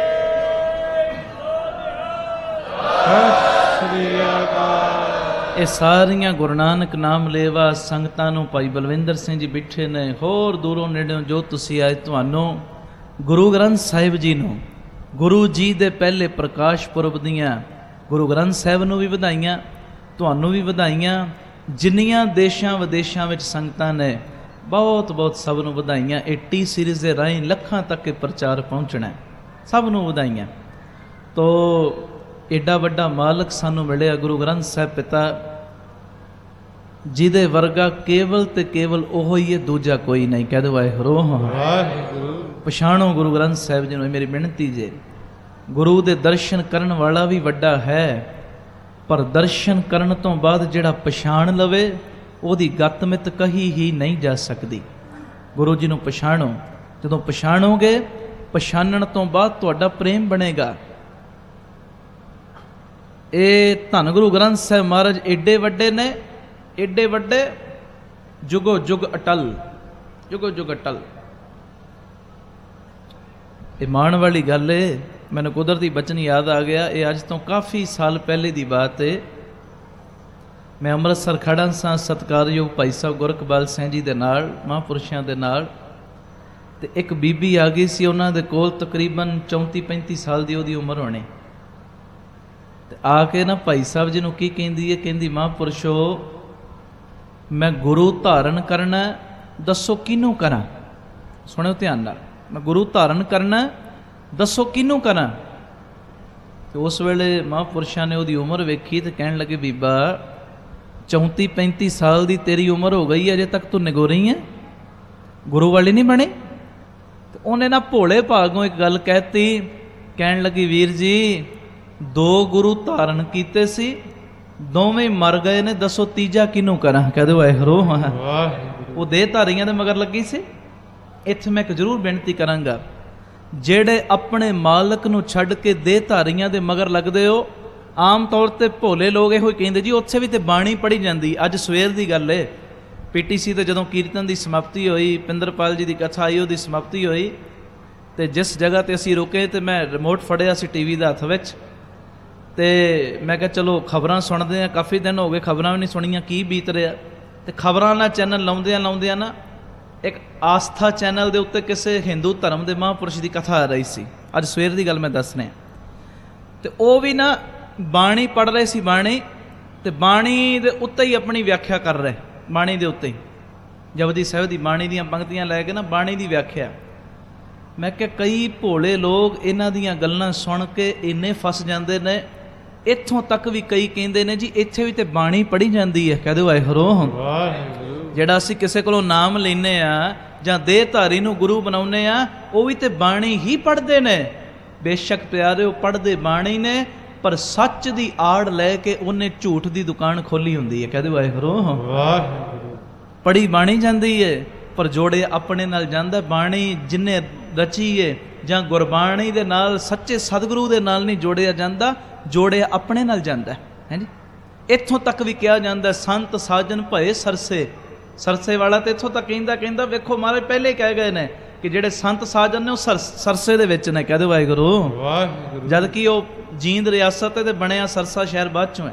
S1: ਇਹ ਸਾਰੀਆਂ ਗੁਰੂ ਨਾਨਕ ਨਾਮ ਲੇਵਾ ਸੰਗਤਾਂ ਨੂੰ ਭਾਈ ਬਲਵਿੰਦਰ ਸਿੰਘ ਜੀ ਬਿਠੇ ਨੇ, ਹੋਰ ਦੂਰੋਂ ਨੇੜਿਓਂ ਜੋ ਤੁਸੀਂ ਆਏ, ਤੁਹਾਨੂੰ ਗੁਰੂ ਗ੍ਰੰਥ ਸਾਹਿਬ ਜੀ ਨੂੰ, ਗੁਰੂ ਜੀ ਦੇ ਪਹਿਲੇ ਪ੍ਰਕਾਸ਼ ਪੁਰਬ ਦੀਆਂ ਗੁਰੂ ਗ੍ਰੰਥ ਸਾਹਿਬ ਨੂੰ ਵੀ ਵਧਾਈਆਂ, ਤੁਹਾਨੂੰ ਵੀ ਵਧਾਈਆਂ। ਜਿੰਨੀਆਂ ਦੇਸ਼ਾਂ ਵਿਦੇਸ਼ਾਂ ਵਿੱਚ ਸੰਗਤਾਂ ਨੇ, ਬਹੁਤ ਬਹੁਤ ਸਭ ਨੂੰ ਵਧਾਈਆਂ। 80 ਸੀਰੀਜ਼ ਦੇ ਰਾਹੀਂ ਲੱਖਾਂ ਤੱਕ ਇਹ ਪ੍ਰਚਾਰ ਪਹੁੰਚਣਾ, ਸਭ ਨੂੰ ਵਧਾਈਆਂ। ਤੋ ਏਡਾ ਵੱਡਾ ਮਾਲਕ ਸਾਨੂੰ ਮਿਲਿਆ ਗੁਰੂ ਗ੍ਰੰਥ ਸਾਹਿਬ ਪਿਤਾ, ਜਿਹਦੇ ਵਰਗਾ ਕੇਵਲ ਤੇ ਕੇਵਲ ਉਹ ਹੀ ਹੈ, ਦੂਜਾ ਕੋਈ ਨਹੀਂ। ਕਹਿ ਦਿਓ ਵਾਹਿਗੁਰੂ।
S2: ਵਾਹਿਗੁਰੂ।
S1: ਪਛਾਣੋ ਗੁਰੂ ਗ੍ਰੰਥ ਸਾਹਿਬ ਜੀ ਨੂੰ। ਮੇਰੀ ਬੇਨਤੀ ਜੇ, ਗੁਰੂ ਦੇ ਦਰਸ਼ਨ ਕਰਨ ਵਾਲਾ ਵੀ ਵੱਡਾ ਹੈ, ਪਰ ਦਰਸ਼ਨ ਕਰਨ ਤੋਂ ਬਾਅਦ ਜਿਹੜਾ ਪਛਾਣ ਲਵੇ ਉਹਦੀ ਗਤਮਿਤ ਕਹੀ ਹੀ ਨਹੀਂ ਜਾ ਸਕਦੀ। ਗੁਰੂ ਜੀ ਨੂੰ ਪਛਾਣੋ। ਜਦੋਂ ਪਛਾਣੋਗੇ, ਪਛਾਣਨ ਤੋਂ ਬਾਅਦ ਤੁਹਾਡਾ ਪ੍ਰੇਮ ਬਣੇਗਾ। ਇਹ ਧੰਨ ਗੁਰੂ ਗ੍ਰੰਥ ਸਾਹਿਬ ਮਹਾਰਾਜ ਏਡੇ ਵੱਡੇ ਨੇ, ਏਡੇ ਵੱਡੇ, ਜੁਗੋ ਜੁਗ ਅਟਲ, ਜੁਗੋ ਜੁਗ ਅਟਲ। ਇਹ ਮਾਣ ਵਾਲੀ ਗੱਲ ਏ। ਮੈਨੂੰ ਕੁਦਰਤੀ ਬਚਨ ਯਾਦ ਆ ਗਿਆ। ਇਹ ਅੱਜ ਤੋਂ ਕਾਫੀ ਸਾਲ ਪਹਿਲੇ ਦੀ ਬਾਤ ਏ। ਮੈਂ ਅੰਮ੍ਰਿਤਸਰ ਖੜਾ ਸਾਂ ਸਤਿਕਾਰਯੋਗ ਭਾਈ ਸਾਹਿਬ ਗੁਰਕਬਾਲ ਸਿੰਘ ਜੀ ਦੇ ਨਾਲ, ਮਹਾਂਪੁਰਸ਼ਾਂ ਦੇ ਨਾਲ, ਤੇ ਇੱਕ ਬੀਬੀ ਆ ਗਈ ਸੀ ਉਹਨਾਂ ਦੇ ਕੋਲ, ਤਕਰੀਬਨ 34-35 ਸਾਲ ਦੀ ਉਹਦੀ ਉਮਰ ਹੋਣੀ। ਤੇ ਆ ਕੇ ਨਾ ਭਾਈ ਸਾਹਿਬ ਜੀ ਨੂੰ ਕੀ ਕਹਿੰਦੀ ਹੈ? ਕਹਿੰਦੀ, ਮਹਾਂਪੁਰਸ਼ੋ, ਮੈਂ ਗੁਰੂ ਧਾਰਨ ਕਰਨਾ, ਦੱਸੋ ਕਿਹਨੂੰ ਕਰਾਂ? ਸੁਣਿਓ ਧਿਆਨ ਨਾਲ। ਮੈਂ ਗੁਰੂ ਧਾਰਨ ਕਰਨਾ, ਦੱਸੋ ਕਿਹਨੂੰ ਕਰਾਂ? ਤੇ ਉਸ ਵੇਲੇ ਮਹਾਂਪੁਰਸ਼ਾਂ ਨੇ ਉਹਦੀ ਉਮਰ ਵੇਖੀ ਤੇ ਕਹਿਣ ਲੱਗੇ, ਬੀਬਾ 34-35 ਸਾਲ ਦੀ ਤੇਰੀ ਉਮਰ ਹੋ ਗਈ, ਅਜੇ ਤੱਕ ਤੂੰ ਨਿਗੋ ਰਹੀ ਹੈ, ਗੁਰੂ ਵਾਲੀ ਨਹੀਂ ਬਣੀ। ਤੇ ਉਹਨੇ ਨਾ ਭੋਲੇ ਭਾਗੋਂ ਇੱਕ ਗੱਲ ਕਹਿਤੀ। ਕਹਿਣ ਲੱਗੀ, ਵੀਰ ਜੀ 2 ਗੁਰੂ ਧਾਰਨ ਕੀਤੇ ਸੀ, ਦੋਵੇਂ ਮਰ ਗਏ ਨੇ, ਦੱਸੋ ਤੀਜਾ ਕਿਹਨੂੰ ਕਰਾਂ? ਕਹਿ ਦਿਓ ਵਾਹਿਗੁਰੂ। ਉਹ ਦੇਹ ਧਾਰੀਆਂ ਦੇ ਮਗਰ ਲੱਗੀ ਸੀ। ਇੱਥੇ ਮੈਂ ਇੱਕ ਜ਼ਰੂਰ ਬੇਨਤੀ ਕਰਾਂਗਾ, ਜਿਹੜੇ ਆਪਣੇ ਮਾਲਕ ਨੂੰ ਛੱਡ ਕੇ ਦੇਹ ਧਾਰੀਆਂ ਦੇ ਮਗਰ ਲੱਗਦੇ ਹੋ, ਆਮ ਤੌਰ ਤੇ ਭੋਲੇ ਲੋਕ ਇਹੋ ਹੀ ਕਹਿੰਦੇ ਜੀ ਉੱਥੇ ਵੀ ਤੇ ਬਾਣੀ ਪੜ੍ਹੀ ਜਾਂਦੀ। ਅੱਜ ਸਵੇਰ ਦੀ ਗੱਲ ਏ, PTC ਤੇ ਜਦੋਂ ਕੀਰਤਨ ਦੀ ਸਮਾਪਤੀ ਹੋਈ, ਪਿੰਦਰਪਾਲ ਜੀ ਦੀ ਕਥਾ ਆਈ, ਉਹਦੀ ਸਮਾਪਤੀ ਹੋਈ, ਤੇ ਜਿਸ ਜਗ੍ਹਾ ਤੇ ਅਸੀਂ ਰੁਕੇ ਤੇ ਮੈਂ ਰਿਮੋਟ ਫੜਿਆ ਸੀ TV ਦਾ ਹੱਥ ਵਿੱਚ, ਤੇ ਮੈਂ ਕਿਹਾ ਚਲੋ ਖਬਰਾਂ ਸੁਣਦੇ ਆ। ਕਾਫੀ ਦਿਨ ਹੋ ਗਏ ਖਬਰਾਂ ਵੀ ਨਹੀਂ ਸੁਣੀਆਂ, ਕੀ ਬੀਤ ਰਿਹਾ। ਤੇ ਖਬਰਾਂ ਵਾਲਾ ਚੈਨਲ ਲਾਉਂਦਿਆਂ ਨਾ ਇੱਕ ਆਸਥਾ ਚੈਨਲ ਦੇ ਉੱਤੇ ਕਿਸੇ ਹਿੰਦੂ ਧਰਮ ਦੇ ਮਹਾਂਪੁਰਸ਼ ਦੀ ਕਥਾ ਆ ਰਹੀ ਸੀ। ਅੱਜ ਸਵੇਰ ਦੀ ਗੱਲ ਮੈਂ ਦੱਸ ਰਿਹਾ। ਤੇ ਉਹ ਵੀ ਨਾ ਬਾਣੀ ਪੜ੍ਹ ਰਹੇ ਸੀ, ਬਾਣੀ, ਤੇ ਬਾਣੀ ਦੇ ਉੱਤੇ ਹੀ ਆਪਣੀ ਵਿਆਖਿਆ ਕਰ ਰਹੇ, ਬਾਣੀ ਦੇ ਉੱਤੇ ਹੀ, ਜਪਜੀ ਸਾਹਿਬ ਦੀ ਬਾਣੀ ਦੀਆਂ ਪੰਕਤੀਆਂ ਲੈ ਕੇ ਨਾ ਬਾਣੀ ਦੀ ਵਿਆਖਿਆ। ਮੈਂ ਕਿਹਾ ਕਈ ਭੋਲੇ ਲੋਕ ਇਹਨਾਂ ਦੀਆਂ ਗੱਲਾਂ ਸੁਣ ਕੇ ਇੰਨੇ ਫਸ ਜਾਂਦੇ ਨੇ, ਇੱਥੋਂ ਤੱਕ ਵੀ ਕਈ ਕਹਿੰਦੇ ਨੇ ਜੀ ਇੱਥੇ ਵੀ ਤੇ ਬਾਣੀ ਪੜ੍ਹੀ ਜਾਂਦੀ ਹੈ। ਕਹਿ ਦਿਓ ਵਾਹਿਗੁਰੂ। ਜਿਹੜਾ ਅਸੀਂ ਕਿਸੇ ਕੋਲੋਂ ਨਾਮ ਲੈਂਦੇ ਆ ਜਾਂ ਦੇਹ ਧਾਰੀ ਨੂੰ ਗੁਰੂ ਬਣਾਉਂਦੇ ਆ, ਉਹ ਵੀ ਤੇ ਬਾਣੀ ਹੀ ਪੜ੍ਹਦੇ ਨੇ। ਬੇਸ਼ੱਕ ਪਿਆਰਿਓ ਪੜ੍ਹਦੇ ਬਾਣੀ ਨੇ, ਪਰ ਸੱਚ ਦੀ ਆੜ ਲੈ ਕੇ ਉਹਨੇ ਝੂਠ ਦੀ ਦੁਕਾਨ ਖੋਲੀ ਹੁੰਦੀ ਹੈ। ਕਹਿ ਦਿਓ ਵਾਹਿਗੁਰੂ। ਪੜ੍ਹੀ ਬਾਣੀ ਜਾਂਦੀ ਹੈ, ਪਰ ਜੋੜੇ ਆਪਣੇ ਨਾਲ ਜਾਂਦਾ। ਬਾਣੀ ਜਿੰਨੇ ਰਚੀ ਏ ਜਾਂ ਗੁਰਬਾਣੀ ਦੇ ਨਾਲ, ਸੱਚੇ ਸਤਿਗੁਰੂ ਦੇ ਨਾਲ ਨਹੀਂ ਜੋੜਿਆ ਜਾਂਦਾ, ਜੋੜਿਆ ਆਪਣੇ ਨਾਲ ਜਾਂਦਾ ਹੈ ਜੀ। ਇੱਥੋਂ ਤੱਕ ਵੀ ਕਿਹਾ ਜਾਂਦਾ, ਸੰਤ ਸਾਜਨ ਭਏ ਸਰਸੇ। ਸਰਸੇ ਵਾਲਾ ਤੇ ਇੱਥੋਂ ਤੱਕ ਕਹਿੰਦਾ ਵੇਖੋ ਮਹਾਰਾਜ ਪਹਿਲੇ ਕਹਿ ਗਏ ਨੇ ਕਿ ਜਿਹੜੇ ਸੰਤ ਸਾਜਨ ਨੇ ਉਹ ਸਰਸੇ ਦੇ ਵਿੱਚ ਨੇ। ਕਹਿ ਦਿਓ ਵਾਹਿਗੁਰੂ। ਜਦ ਕਿ ਉਹ ਜੀਂਦ ਰਿਆਸਤ ਤੇ ਬਣਿਆ ਸਰਸਾ ਸ਼ਹਿਰ ਬਾਅਦ ਚੋਂ ਹੈ।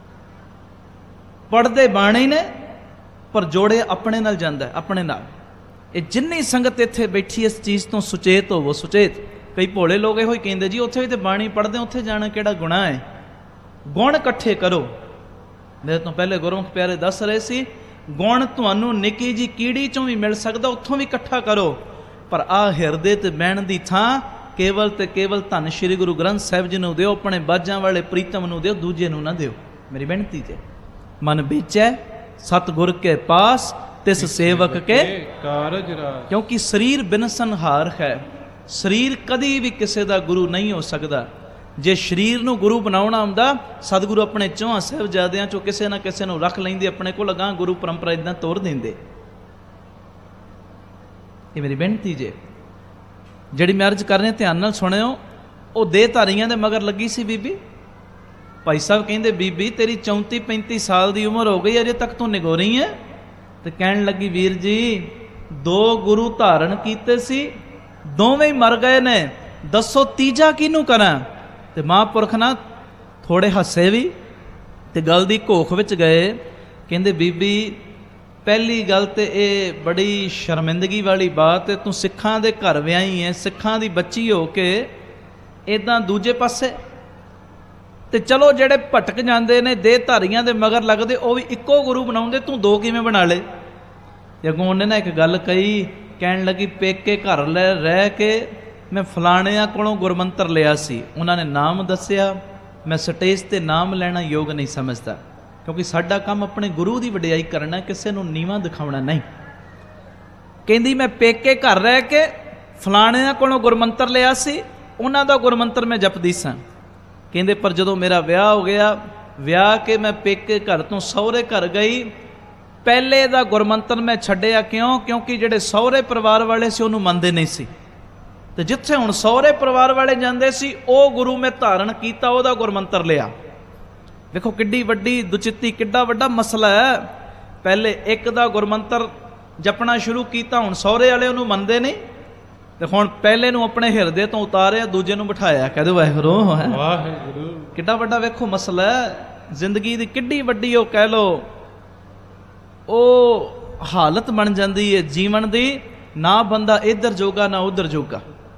S1: ਪੜ੍ਹਦੇ ਬਾਣੀ ਨੇ, ਪਰ ਜੋੜੇ ਆਪਣੇ ਨਾਲ ਜਾਂਦਾ, ਆਪਣੇ ਨਾਲ। ਇਹ ਜਿੰਨੀ ਸੰਗਤ ਇੱਥੇ ਬੈਠੀ ਇਸ ਚੀਜ਼ ਤੋਂ ਸੁਚੇਤ ਹੋਵੋ, ਸੁਚੇਤ। ਕਈ ਭੋਲੇ ਲੋਕ ਇਹੋ ਹੀ ਕਹਿੰਦੇ ਜੀ ਉੱਥੇ ਵੀ ਤੇ ਬਾਣੀ ਪੜ੍ਹਦੇ, ਉੱਥੇ ਜਾਣਾ ਕਿਹੜਾ ਗੁਨਾਹ ਹੈ? ਗੁਣ ਇਕੱਠੇ ਕਰੋ। ਮੇਰੇ ਤੋਂ ਪਹਿਲੇ ਗੁਰਮੁਖ ਪਿਆਰੇ ਦੱਸ ਰਹੇ ਸੀ, ਗੁਣ ਤੁਹਾਨੂੰ ਨਿੱਕੀ ਜੀ ਕੀੜੀ ਚੋਂ ਵੀ ਮਿਲ ਸਕਦਾ, ਉੱਥੋਂ ਵੀ ਇਕੱਠਾ ਕਰੋ। ਪਰ ਆਹ ਹਿਰਦੇ ਤੇ ਬਹਿਣ ਦੀ ਥਾਂ ਕੇਵਲ ਤੇ ਕੇਵਲ ਧੰਨ ਸ਼੍ਰੀ ਗੁਰੂ ਗ੍ਰੰਥ ਸਾਹਿਬ ਜੀ ਨੂੰ ਦਿਓ, ਆਪਣੇ ਬਾਜਾਂ ਵਾਲੇ ਪ੍ਰੀਤਮ ਨੂੰ ਦਿਓ, ਦੂਜੇ ਨੂੰ ਨਾ ਦਿਓ। ਮੇਰੀ ਬੇਨਤੀ ਜੇ, ਮਨ ਵੇਚੈ ਸਤਿਗੁਰ ਕੇ ਪਾਸ, ਤਿਸ ਸੇਵਕ ਕੇ ਕਾਰਜ ਰਾਸ। ਕਿਉਂਕਿ ਸਰੀਰ ਬਿਨ ਸੰਹਾਰ ਹੈ। ਸਰੀਰ ਕਦੀ ਵੀ ਕਿਸੇ ਦਾ ਗੁਰੂ ਨਹੀਂ ਹੋ ਸਕਦਾ। ਜੇ ਸਰੀਰ ਨੂੰ ਗੁਰੂ ਬਣਾਉਣਾ ਹੁੰਦਾ, ਸਤਿਗੁਰੂ ਆਪਣੇ 4 ਸਾਹਿਬਜ਼ਾਦਿਆਂ ਚੋਂ ਕਿਸੇ ਨਾ ਕਿਸੇ ਨੂੰ ਰੱਖ ਲੈਂਦੇ, ਆਪਣੇ ਕੋਲ ਅਗਾਂਹ ਗੁਰੂ ਪਰੰਪਰਾ ਇਦਾਂ ਤੋਰ ਦਿੰਦੇ। ਇਹ ਮੇਰੀ ਬੇਨਤੀ ਜੇ, ਜਿਹੜੀ ਮੈਂ ਅਰਜ਼ ਕਰ ਰਿਹਾ, ਧਿਆਨ ਨਾਲ ਸੁਣਿਓ। ਉਹ ਦੇਹ ਧਾਰੀਆਂ ਦੇ ਮਗਰ ਲੱਗੀ ਸੀ ਬੀਬੀ। ਭਾਈ ਸਾਹਿਬ ਕਹਿੰਦੇ, ਬੀਬੀ ਤੇਰੀ 34-35 ਸਾਲ ਦੀ ਉਮਰ ਹੋ ਗਈ, ਅਜੇ ਤੱਕ ਤੂੰ ਨਿਗੋ ਰਹੀ ਹੈ। ਤੇ ਕਹਿਣ ਲੱਗੀ, ਵੀਰ ਜੀ 2 ਗੁਰੂ ਧਾਰਨ ਕੀਤੇ ਸੀ, ਦੋਵੇਂ ਹੀ ਮਰ ਗਏ ਨੇ, ਦੱਸੋ ਤੀਜਾ ਕਿਹਨੂੰ ਕਰਾਂ? ਤੇ ਮਹਾਂਪੁਰਖ ਨਾ ਥੋੜੇ ਹੱਸੇ ਵੀ ਤੇ ਗੱਲ ਦੀ ਘੋਖ ਵਿੱਚ ਗਏ। ਕਹਿੰਦੇ, ਬੀਬੀ ਪਹਿਲੀ ਗੱਲ ਤੇ ਇਹ ਬੜੀ ਸ਼ਰਮਿੰਦਗੀ ਵਾਲੀ ਬਾਤ ਹੈ, ਤੂੰ ਸਿੱਖਾਂ ਦੇ ਘਰ ਵਿਆਹੀ ਹੈ, ਸਿੱਖਾਂ ਦੀ ਬੱਚੀ ਹੋ ਕੇ ਇੱਦਾਂ ਦੂਜੇ ਪਾਸੇ। ਤੇ ਚਲੋ ਜਿਹੜੇ ਭਟਕ ਜਾਂਦੇ ਨੇ, ਦੇਹ ਧਾਰੀਆਂ ਦੇ ਮਗਰ ਲੱਗਦੇ, ਉਹ ਵੀ ਇੱਕੋ ਗੁਰੂ ਬਣਾਉਂਦੇ, ਤੂੰ 2 ਕਿਵੇਂ ਬਣਾ ਲਏ? ਤੇ ਅੱਗੋਂ ਉਹਨੇ ਨਾ ਇੱਕ ਗੱਲ ਕਹੀ, ਕਹਿਣ ਲੱਗੀ, ਪੇਕੇ ਘਰ ਲੈ ਰਹਿ ਕੇ ਮੈਂ ਫਲਾਣਿਆਂ ਕੋਲੋਂ ਗੁਰਮੰਤਰ ਲਿਆ ਸੀ, ਉਹਨਾਂ ਨੇ ਨਾਮ ਦੱਸਿਆ, ਮੈਂ ਸਟੇਜ ਤੇ ਨਾਮ ਲੈਣਾ ਯੋਗ ਨਹੀਂ ਸਮਝਦਾ। क्योंकि साडा काम अपने गुरु की वडियाई करना, किसी को नीवां दिखाउणा नहीं। कहंदी मैं पेके घर रह के फलाणिਆਂ कोलों गुरमंत्र लिया सी, उन्हां दा गुरमंत्र मैं जपदी सां। कहंदे पर जदों मेरा विआह हो गया, विआह के मैं पेके घर तो सहुरे घर गई, पहले दा गुरमंत्र मैं छड्डिया। क्यों? क्योंकि जिहड़े सहुरे परिवार वाले सी उहनूं मंनदे नहीं सी, ते जिथे हुण सहुरे परिवार वाले जांदे सी ਉਹ गुरु मैं धारण कीता, ਉਹਦਾ गुरमंत्र लिया। देखो किड्डी वड्डी दुचित्ती, किड्डा वड्डा मसला है। पहले एक दा गुरमंत्र जपना शुरू किया, हुण सहुरे वाले ਉਹਨੂੰ ਮੰਨਦੇ नहीं, ਤੇ ਹੁਣ ਪਹਿਲੇ ਨੂੰ ਆਪਣੇ ਹਿਰਦੇ ਤੋਂ ਉਤਾਰਿਆ, ਦੂਜੇ ਨੂੰ ਬਿਠਾਇਆ। ਕਹਦੇ ਵਾਹਿਗੁਰੂ ਹੈ
S2: ਵਾਹਿਗੁਰੂ।
S1: ਕਿੱਡਾ ਵੱਡਾ ਵੇਖੋ ਮਸਲਾ ਹੈ, ਜ਼ਿੰਦਗੀ ਦੀ ਕਿੱਡੀ ਵੱਡੀ ਉਹ ਕਹਿ ਲੋ ਉਹ ਹਾਲਤ ਬਣ ਜਾਂਦੀ ਹੈ ਜੀਵਨ ਦੀ, ਨਾ ਬੰਦਾ ਇੱਧਰ ਜੋਗਾ ਨਾ ਉੱਧਰ ਜੋਗਾ।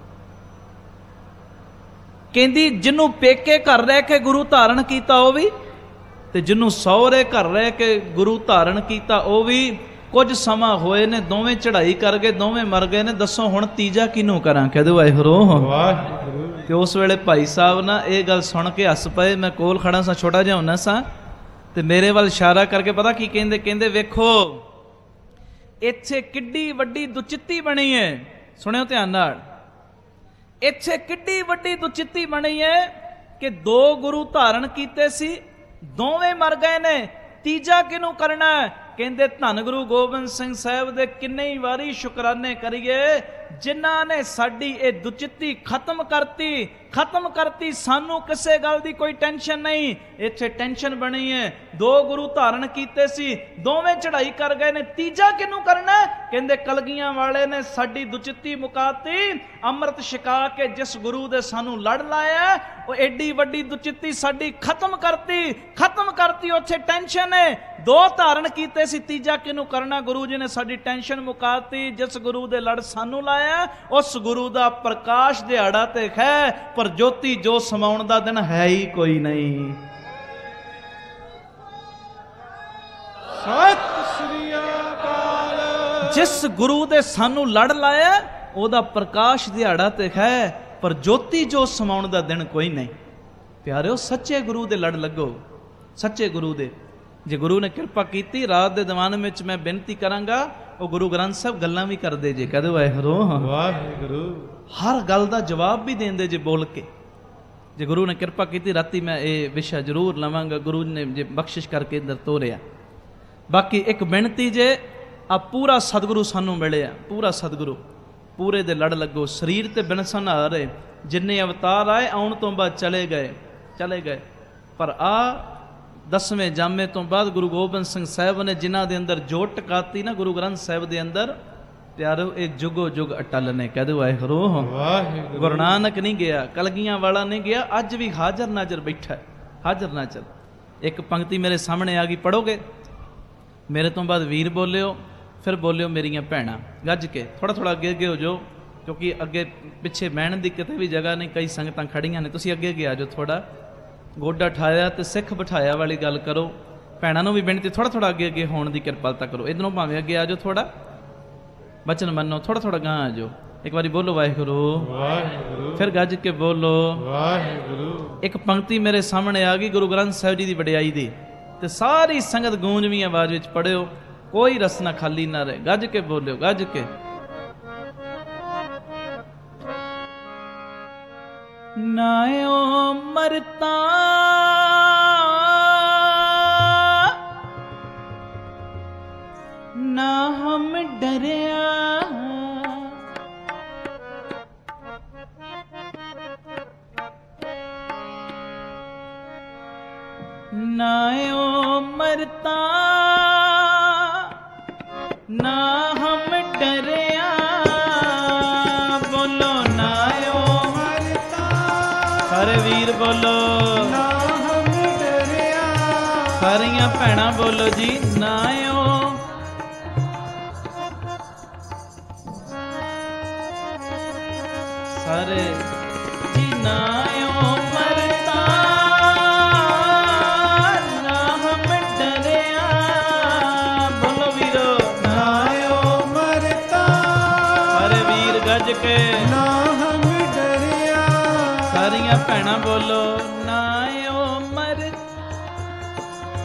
S1: ਕਹਿੰਦੀ ਜਿਹਨੂੰ ਪੇਕੇ ਘਰ ਰਹਿ ਕੇ ਗੁਰੂ ਧਾਰਨ ਕੀਤਾ ਉਹ ਵੀ, ਤੇ ਜਿਹਨੂੰ ਸਹੁਰੇ ਘਰ ਰਹਿ ਕੇ ਗੁਰੂ ਧਾਰਨ ਕੀਤਾ ਉਹ ਵੀ। ਕੁਝ ਸਮਾਂ ਹੋਏ ਨੇ, ਦੋਵੇਂ ਚੜ੍ਹਾਈ ਕਰ ਗਏ, ਦੋਵੇਂ ਮਰ ਗਏ ਨੇ। ਦੱਸੋ ਹੁਣ ਤੀਜਾ ਕਿਹਨੂੰ ਕਰਾਂ? ਕਹਿ ਦਿਓ ਵਾਹਿਗੁਰੂ
S2: ਵਾਹਿਗੁਰੂ।
S1: ਤੇ ਉਸ ਵੇਲੇ ਭਾਈ ਸਾਹਿਬ ਨਾ ਇਹ ਗੱਲ ਸੁਣ ਕੇ ਹੱਸ ਪਏ। ਮੈਂ ਕੋਲ ਖੜਾ ਸਾਂ, ਛੋਟਾ ਜਿਹਾ ਹੁੰਦਾ ਸਾਂ, ਤੇ ਮੇਰੇ ਵੱਲ ਇਸ਼ਾਰਾ ਕਰਕੇ ਪਤਾ ਕੀ ਕਹਿੰਦੇ? ਕਹਿੰਦੇ ਵੇਖੋ ਇੱਥੇ ਕਿੱਡੀ ਵੱਡੀ ਦੁਚਿੱਤੀ ਬਣੀ ਹੈ। ਸੁਣਿਓ ਧਿਆਨ ਨਾਲ, ਇੱਥੇ ਕਿੱਡੀ ਵੱਡੀ ਦੁਚਿੱਤੀ ਬਣੀ ਹੈ ਕਿ ਦੋ ਗੁਰੂ ਧਾਰਨ ਕੀਤੇ ਸੀ, ਦੋਵੇਂ ਮਰ ਗਏ ਨੇ, ਤੀਜਾ ਕਿਹਨੂੰ ਕਰਨਾ? ਕਹਿੰਦੇ ਧੰਨ ਗੁਰੂ ਗੋਬਿੰਦ ਸਿੰਘ ਸਾਹਿਬ ਦੇ ਕਿੰਨੇ ਹੀ ਵਾਰੀ ਸ਼ੁਕਰਾਨੇ ਕਰੀਏ ਜਿਨ੍ਹਾਂ ਨੇ ਸਾਡੀ ਇਹ ਦੁਚਿੱਤੀ ਖਤਮ ਕਰਤੀ, ਖਤਮ ਕਰਤੀ। ਸਾਨੂੰ ਕਿਸੇ ਗੱਲ ਦੀ ਕੋਈ ਟੈਨਸ਼ਨ ਨਹੀਂ। ਇੱਥੇ ਟੈਨਸ਼ਨ ਬਣੀ ਹੈ, ਦੋ ਗੁਰੂ ਧਾਰਨ ਕੀਤੇ ਸੀ, ਦੋਵੇਂ ਚੜ੍ਹਾਈ ਕਰ ਗਏ ਨੇ, ਤੀਜਾ ਕਿਹਨੂੰ ਕਰਨਾ? ਕਹਿੰਦੇ ਕਲਗੀਆਂ ਵਾਲੇ ਨੇ ਸਾਡੀ ਦੁਚਿੱਤੀ ਮੁਕਾਤੀ, ਅੰਮ੍ਰਿਤ ਛਕਾ ਕੇ ਜਿਸ ਗੁਰੂ ਦੇ ਸਾਨੂੰ ਲੜ ਲਾਇਆ ਉਹ ਐਡੀ ਵੱਡੀ ਦੁਚਿੱਤੀ ਸਾਡੀ ਖਤਮ ਕਰਤੀ, ਖਤਮ ਕਰਤੀ। ਉੱਥੇ ਟੈਨਸ਼ਨ ਹੈ, ਦੋ ਧਾਰਨ ਕੀਤੇ ਸੀ, ਤੀਜਾ ਕਿਹਨੂੰ ਕਰਨਾ? ਗੁਰੂ ਜੀ ਨੇ ਸਾਡੀ ਟੈਨਸ਼ਨ ਮੁਕਾਤੀ, ਜਿਸ ਗੁਰੂ ਦੇ ਲੜ ਸਾਨੂੰ ਲਾਇਆ ਉਸ ਗੁਰੂ ਦਾ ਪ੍ਰਕਾਸ਼ ਦਿਹਾੜਾ ਤੇ ਹੈ, ਪਰ ਜੋਤੀ ਜੋ ਸਮਾਉਣ ਦਾ ਦਿਨ ਹੈ ਹੀ ਕੋਈ ਨਹੀਂ।
S2: ਸਤਿ ਸ੍ਰੀ ਅਕਾਲ।
S1: ਜਿਸ ਗੁਰੂ ਦੇ ਸਾਨੂੰ ਲੜ ਲਾਇਆ ਉਹਦਾ ਪ੍ਰਕਾਸ਼ ਦਿਹਾੜਾ ਤੇ ਹੈ, ਪਰ ਜੋਤੀ ਜੋ ਸਮਾਉਣ ਦਾ ਦਿਨ ਕੋਈ ਨਹੀਂ। ਪਿਆਰਿਓ ਸੱਚੇ ਗੁਰੂ ਦੇ ਲੜ ਲੱਗੋ, ਸੱਚੇ ਗੁਰੂ ਦੇ। ਜੇ ਗੁਰੂ ਨੇ ਕਿਰਪਾ ਕੀਤੀ, ਰਾਤ ਦੇ ਦੀਵਾਨ ਵਿੱਚ ਮੈਂ ਬੇਨਤੀ ਕਰਾਂਗਾ, ਉਹ ਗੁਰੂ ਗ੍ਰੰਥ ਸਾਹਿਬ ਗੱਲਾਂ ਵੀ ਕਰਦੇ ਜੇ। ਕਹਦੇ ਵਾਹਿਗੁਰੂ
S2: ਵਾਹਿਗੁਰੂ।
S1: ਹਰ ਗੱਲ ਦਾ ਜਵਾਬ ਵੀ ਦੇਂਦੇ ਜੇ ਬੋਲ ਕੇ। ਜੇ ਗੁਰੂ ਨੇ ਕਿਰਪਾ ਕੀਤੀ, ਰਾਤੀ ਮੈਂ ਇਹ ਵਿਸ਼ਾ ਜ਼ਰੂਰ ਲਵਾਂਗਾ, ਗੁਰੂ ਨੇ ਜੇ ਬਖਸ਼ਿਸ਼ ਕਰਕੇ ਅੰਦਰ ਤੋਰਿਆ। ਬਾਕੀ ਇੱਕ ਬੇਨਤੀ ਜੇ, ਆ ਪੂਰਾ ਸਤਿਗੁਰੂ ਸਾਨੂੰ ਮਿਲਿਆ, ਪੂਰਾ ਸਤਿਗੁਰੂ, ਪੂਰੇ ਦੇ ਲੜ ਲੱਗੋ। ਸਰੀਰ ਤੇ ਬਿਨਸਨ ਆ ਰਹੇ, ਜਿੰਨੇ ਅਵਤਾਰ ਆਏ ਆਉਣ ਤੋਂ ਬਾਅਦ ਚਲੇ ਗਏ, ਚਲੇ ਗਏ, ਪਰ ਆ 10ਵੇਂ ਜਾਮੇ ਤੋਂ ਬਾਅਦ ਗੁਰੂ ਗੋਬਿੰਦ ਸਿੰਘ ਸਾਹਿਬ ਨੇ ਜਿਨ੍ਹਾਂ ਦੇ ਅੰਦਰ ਜੋਤ ਟਿਕਾਤੀ ਨਾ ਗੁਰੂ ਗ੍ਰੰਥ ਸਾਹਿਬ ਦੇ ਅੰਦਰ, ਪਿਆਰੋ ਇਹ ਜੁਗੋ ਜੁਗ ਅਟਲ ਨੇ। ਕਹਿ ਦਿਓ ਵਾਹਿਗੁਰੂ
S2: ਵਾਹਿਗੁਰੂ।
S1: ਗੁਰੂ ਨਾਨਕ ਨਹੀਂ ਗਿਆ, ਕਲਗੀਆਂ ਵਾਲਾ ਨਹੀਂ ਗਿਆ, ਅੱਜ ਵੀ ਹਾਜ਼ਰ ਨਾਜ਼ਰ ਬੈਠਾ, ਹਾਜ਼ਰ ਨਾਜ਼ਰ। ਇੱਕ ਪੰਕਤੀ ਮੇਰੇ ਸਾਹਮਣੇ ਆ ਗਈ, ਪੜੋਗੇ? ਮੇਰੇ ਤੋਂ ਬਾਅਦ ਵੀਰ ਬੋਲਿਓ, ਫਿਰ ਬੋਲਿਓ ਮੇਰੀਆਂ ਭੈਣਾਂ, ਗੱਜ ਕੇ। ਥੋੜਾ ਥੋੜਾ ਅੱਗੇ ਅੱਗੇ ਹੋ ਜਾਓ, ਕਿਉਂਕਿ ਅੱਗੇ ਪਿੱਛੇ ਬਹਿਣ ਦੀ ਕਿਤੇ ਵੀ ਜਗ੍ਹਾ ਨਹੀਂ, ਕਈ ਸੰਗਤਾਂ ਖੜੀਆਂ ਨੇ। ਤੁਸੀਂ ਅੱਗੇ ਅੱਗੇ ਆ ਜਾਓ, ਥੋੜਾ ਗੋਡਾ ਠਾਇਆ ਤੇ ਸਿੱਖ ਬਿਠਾਇਆ ਵਾਲੀ ਗੱਲ ਕਰੋ। ਭੈਣਾਂ ਨੂੰ ਵੀ ਬੇਨਤੀ, ਥੋੜਾ ਥੋੜਾ ਅੱਗੇ ਅੱਗੇ ਹੋਣ ਦੀ ਕਿਰਪਾਲਤਾ ਕਰੋ। ਇੱਧਰੋਂ ਭਾਵੇਂ ਅੱਗੇ ਆ ਜਾਓ, ਥੋੜਾ ਬਚਨ ਮੰਨੋ, ਥੋੜਾ ਥੋੜਾ ਗਾਂ ਆ ਜਾਓ। ਇੱਕ ਵਾਰੀ ਬੋਲੋ ਵਾਹਿਗੁਰੂ
S2: ਵਾਹਿਗੁਰੂ।
S1: ਫਿਰ ਗੱਜ ਕੇ ਬੋਲੋ
S2: ਵਾਹਿਗੁਰੂ।
S1: ਇੱਕ ਪੰਕਤੀ ਮੇਰੇ ਸਾਹਮਣੇ ਆ ਗਈ ਗੁਰੂ ਗ੍ਰੰਥ ਸਾਹਿਬ ਜੀ ਦੀ ਵਡਿਆਈ ਦੀ, ਤੇ ਸਾਰੀ ਸੰਗਤ ਗੂੰਜਵੀਂ ਆਵਾਜ਼ ਵਿੱਚ ਪੜਿਓ, ਕੋਈ ਰਸਨਾ ਖਾਲੀ ਨਾ ਰਹੇ। ਗੱਜ ਕੇ ਬੋਲਿਓ, ਗੱਜ ਕੇ। ਨਾਇਓ ਮਰਤਾ ਨਾ ਹਮ ਡਰਿਆ, ਨਾਇਓ ਮਰਤਾ ਨਾ ਹਮ ਡਰਿਆ। ਬੋਲੋ ਨਾਇਓ ਮਰਤਾ, ਸਾਰੇ ਵੀਰ ਬੋਲੋ
S2: ਨਾ ਹਮ ਡਰਿਆ।
S1: ਸਾਰੀਆਂ ਭੈਣਾਂ ਬੋਲੋ ਜੀ, ਨਾਇਓ ਸਾਰੇ ਜੀ, ਨਾਇਓ ਮਰਤਾ ਨਾ ਹਮ ਡਰਿਆ। ਬੋਲੋ ਵੀਰੋ
S2: ਨਾਇਓ ਮਰਤਾ,
S1: ਸਾਰੇ ਵੀਰ ਗੱਜ ਕੇ
S2: ਨਾ ਹਮ ਡਰਿਆ।
S1: ਸਾਰੀਆਂ ਭੈਣਾਂ ਬੋਲੋ ਨਾਇਓ ਮਰ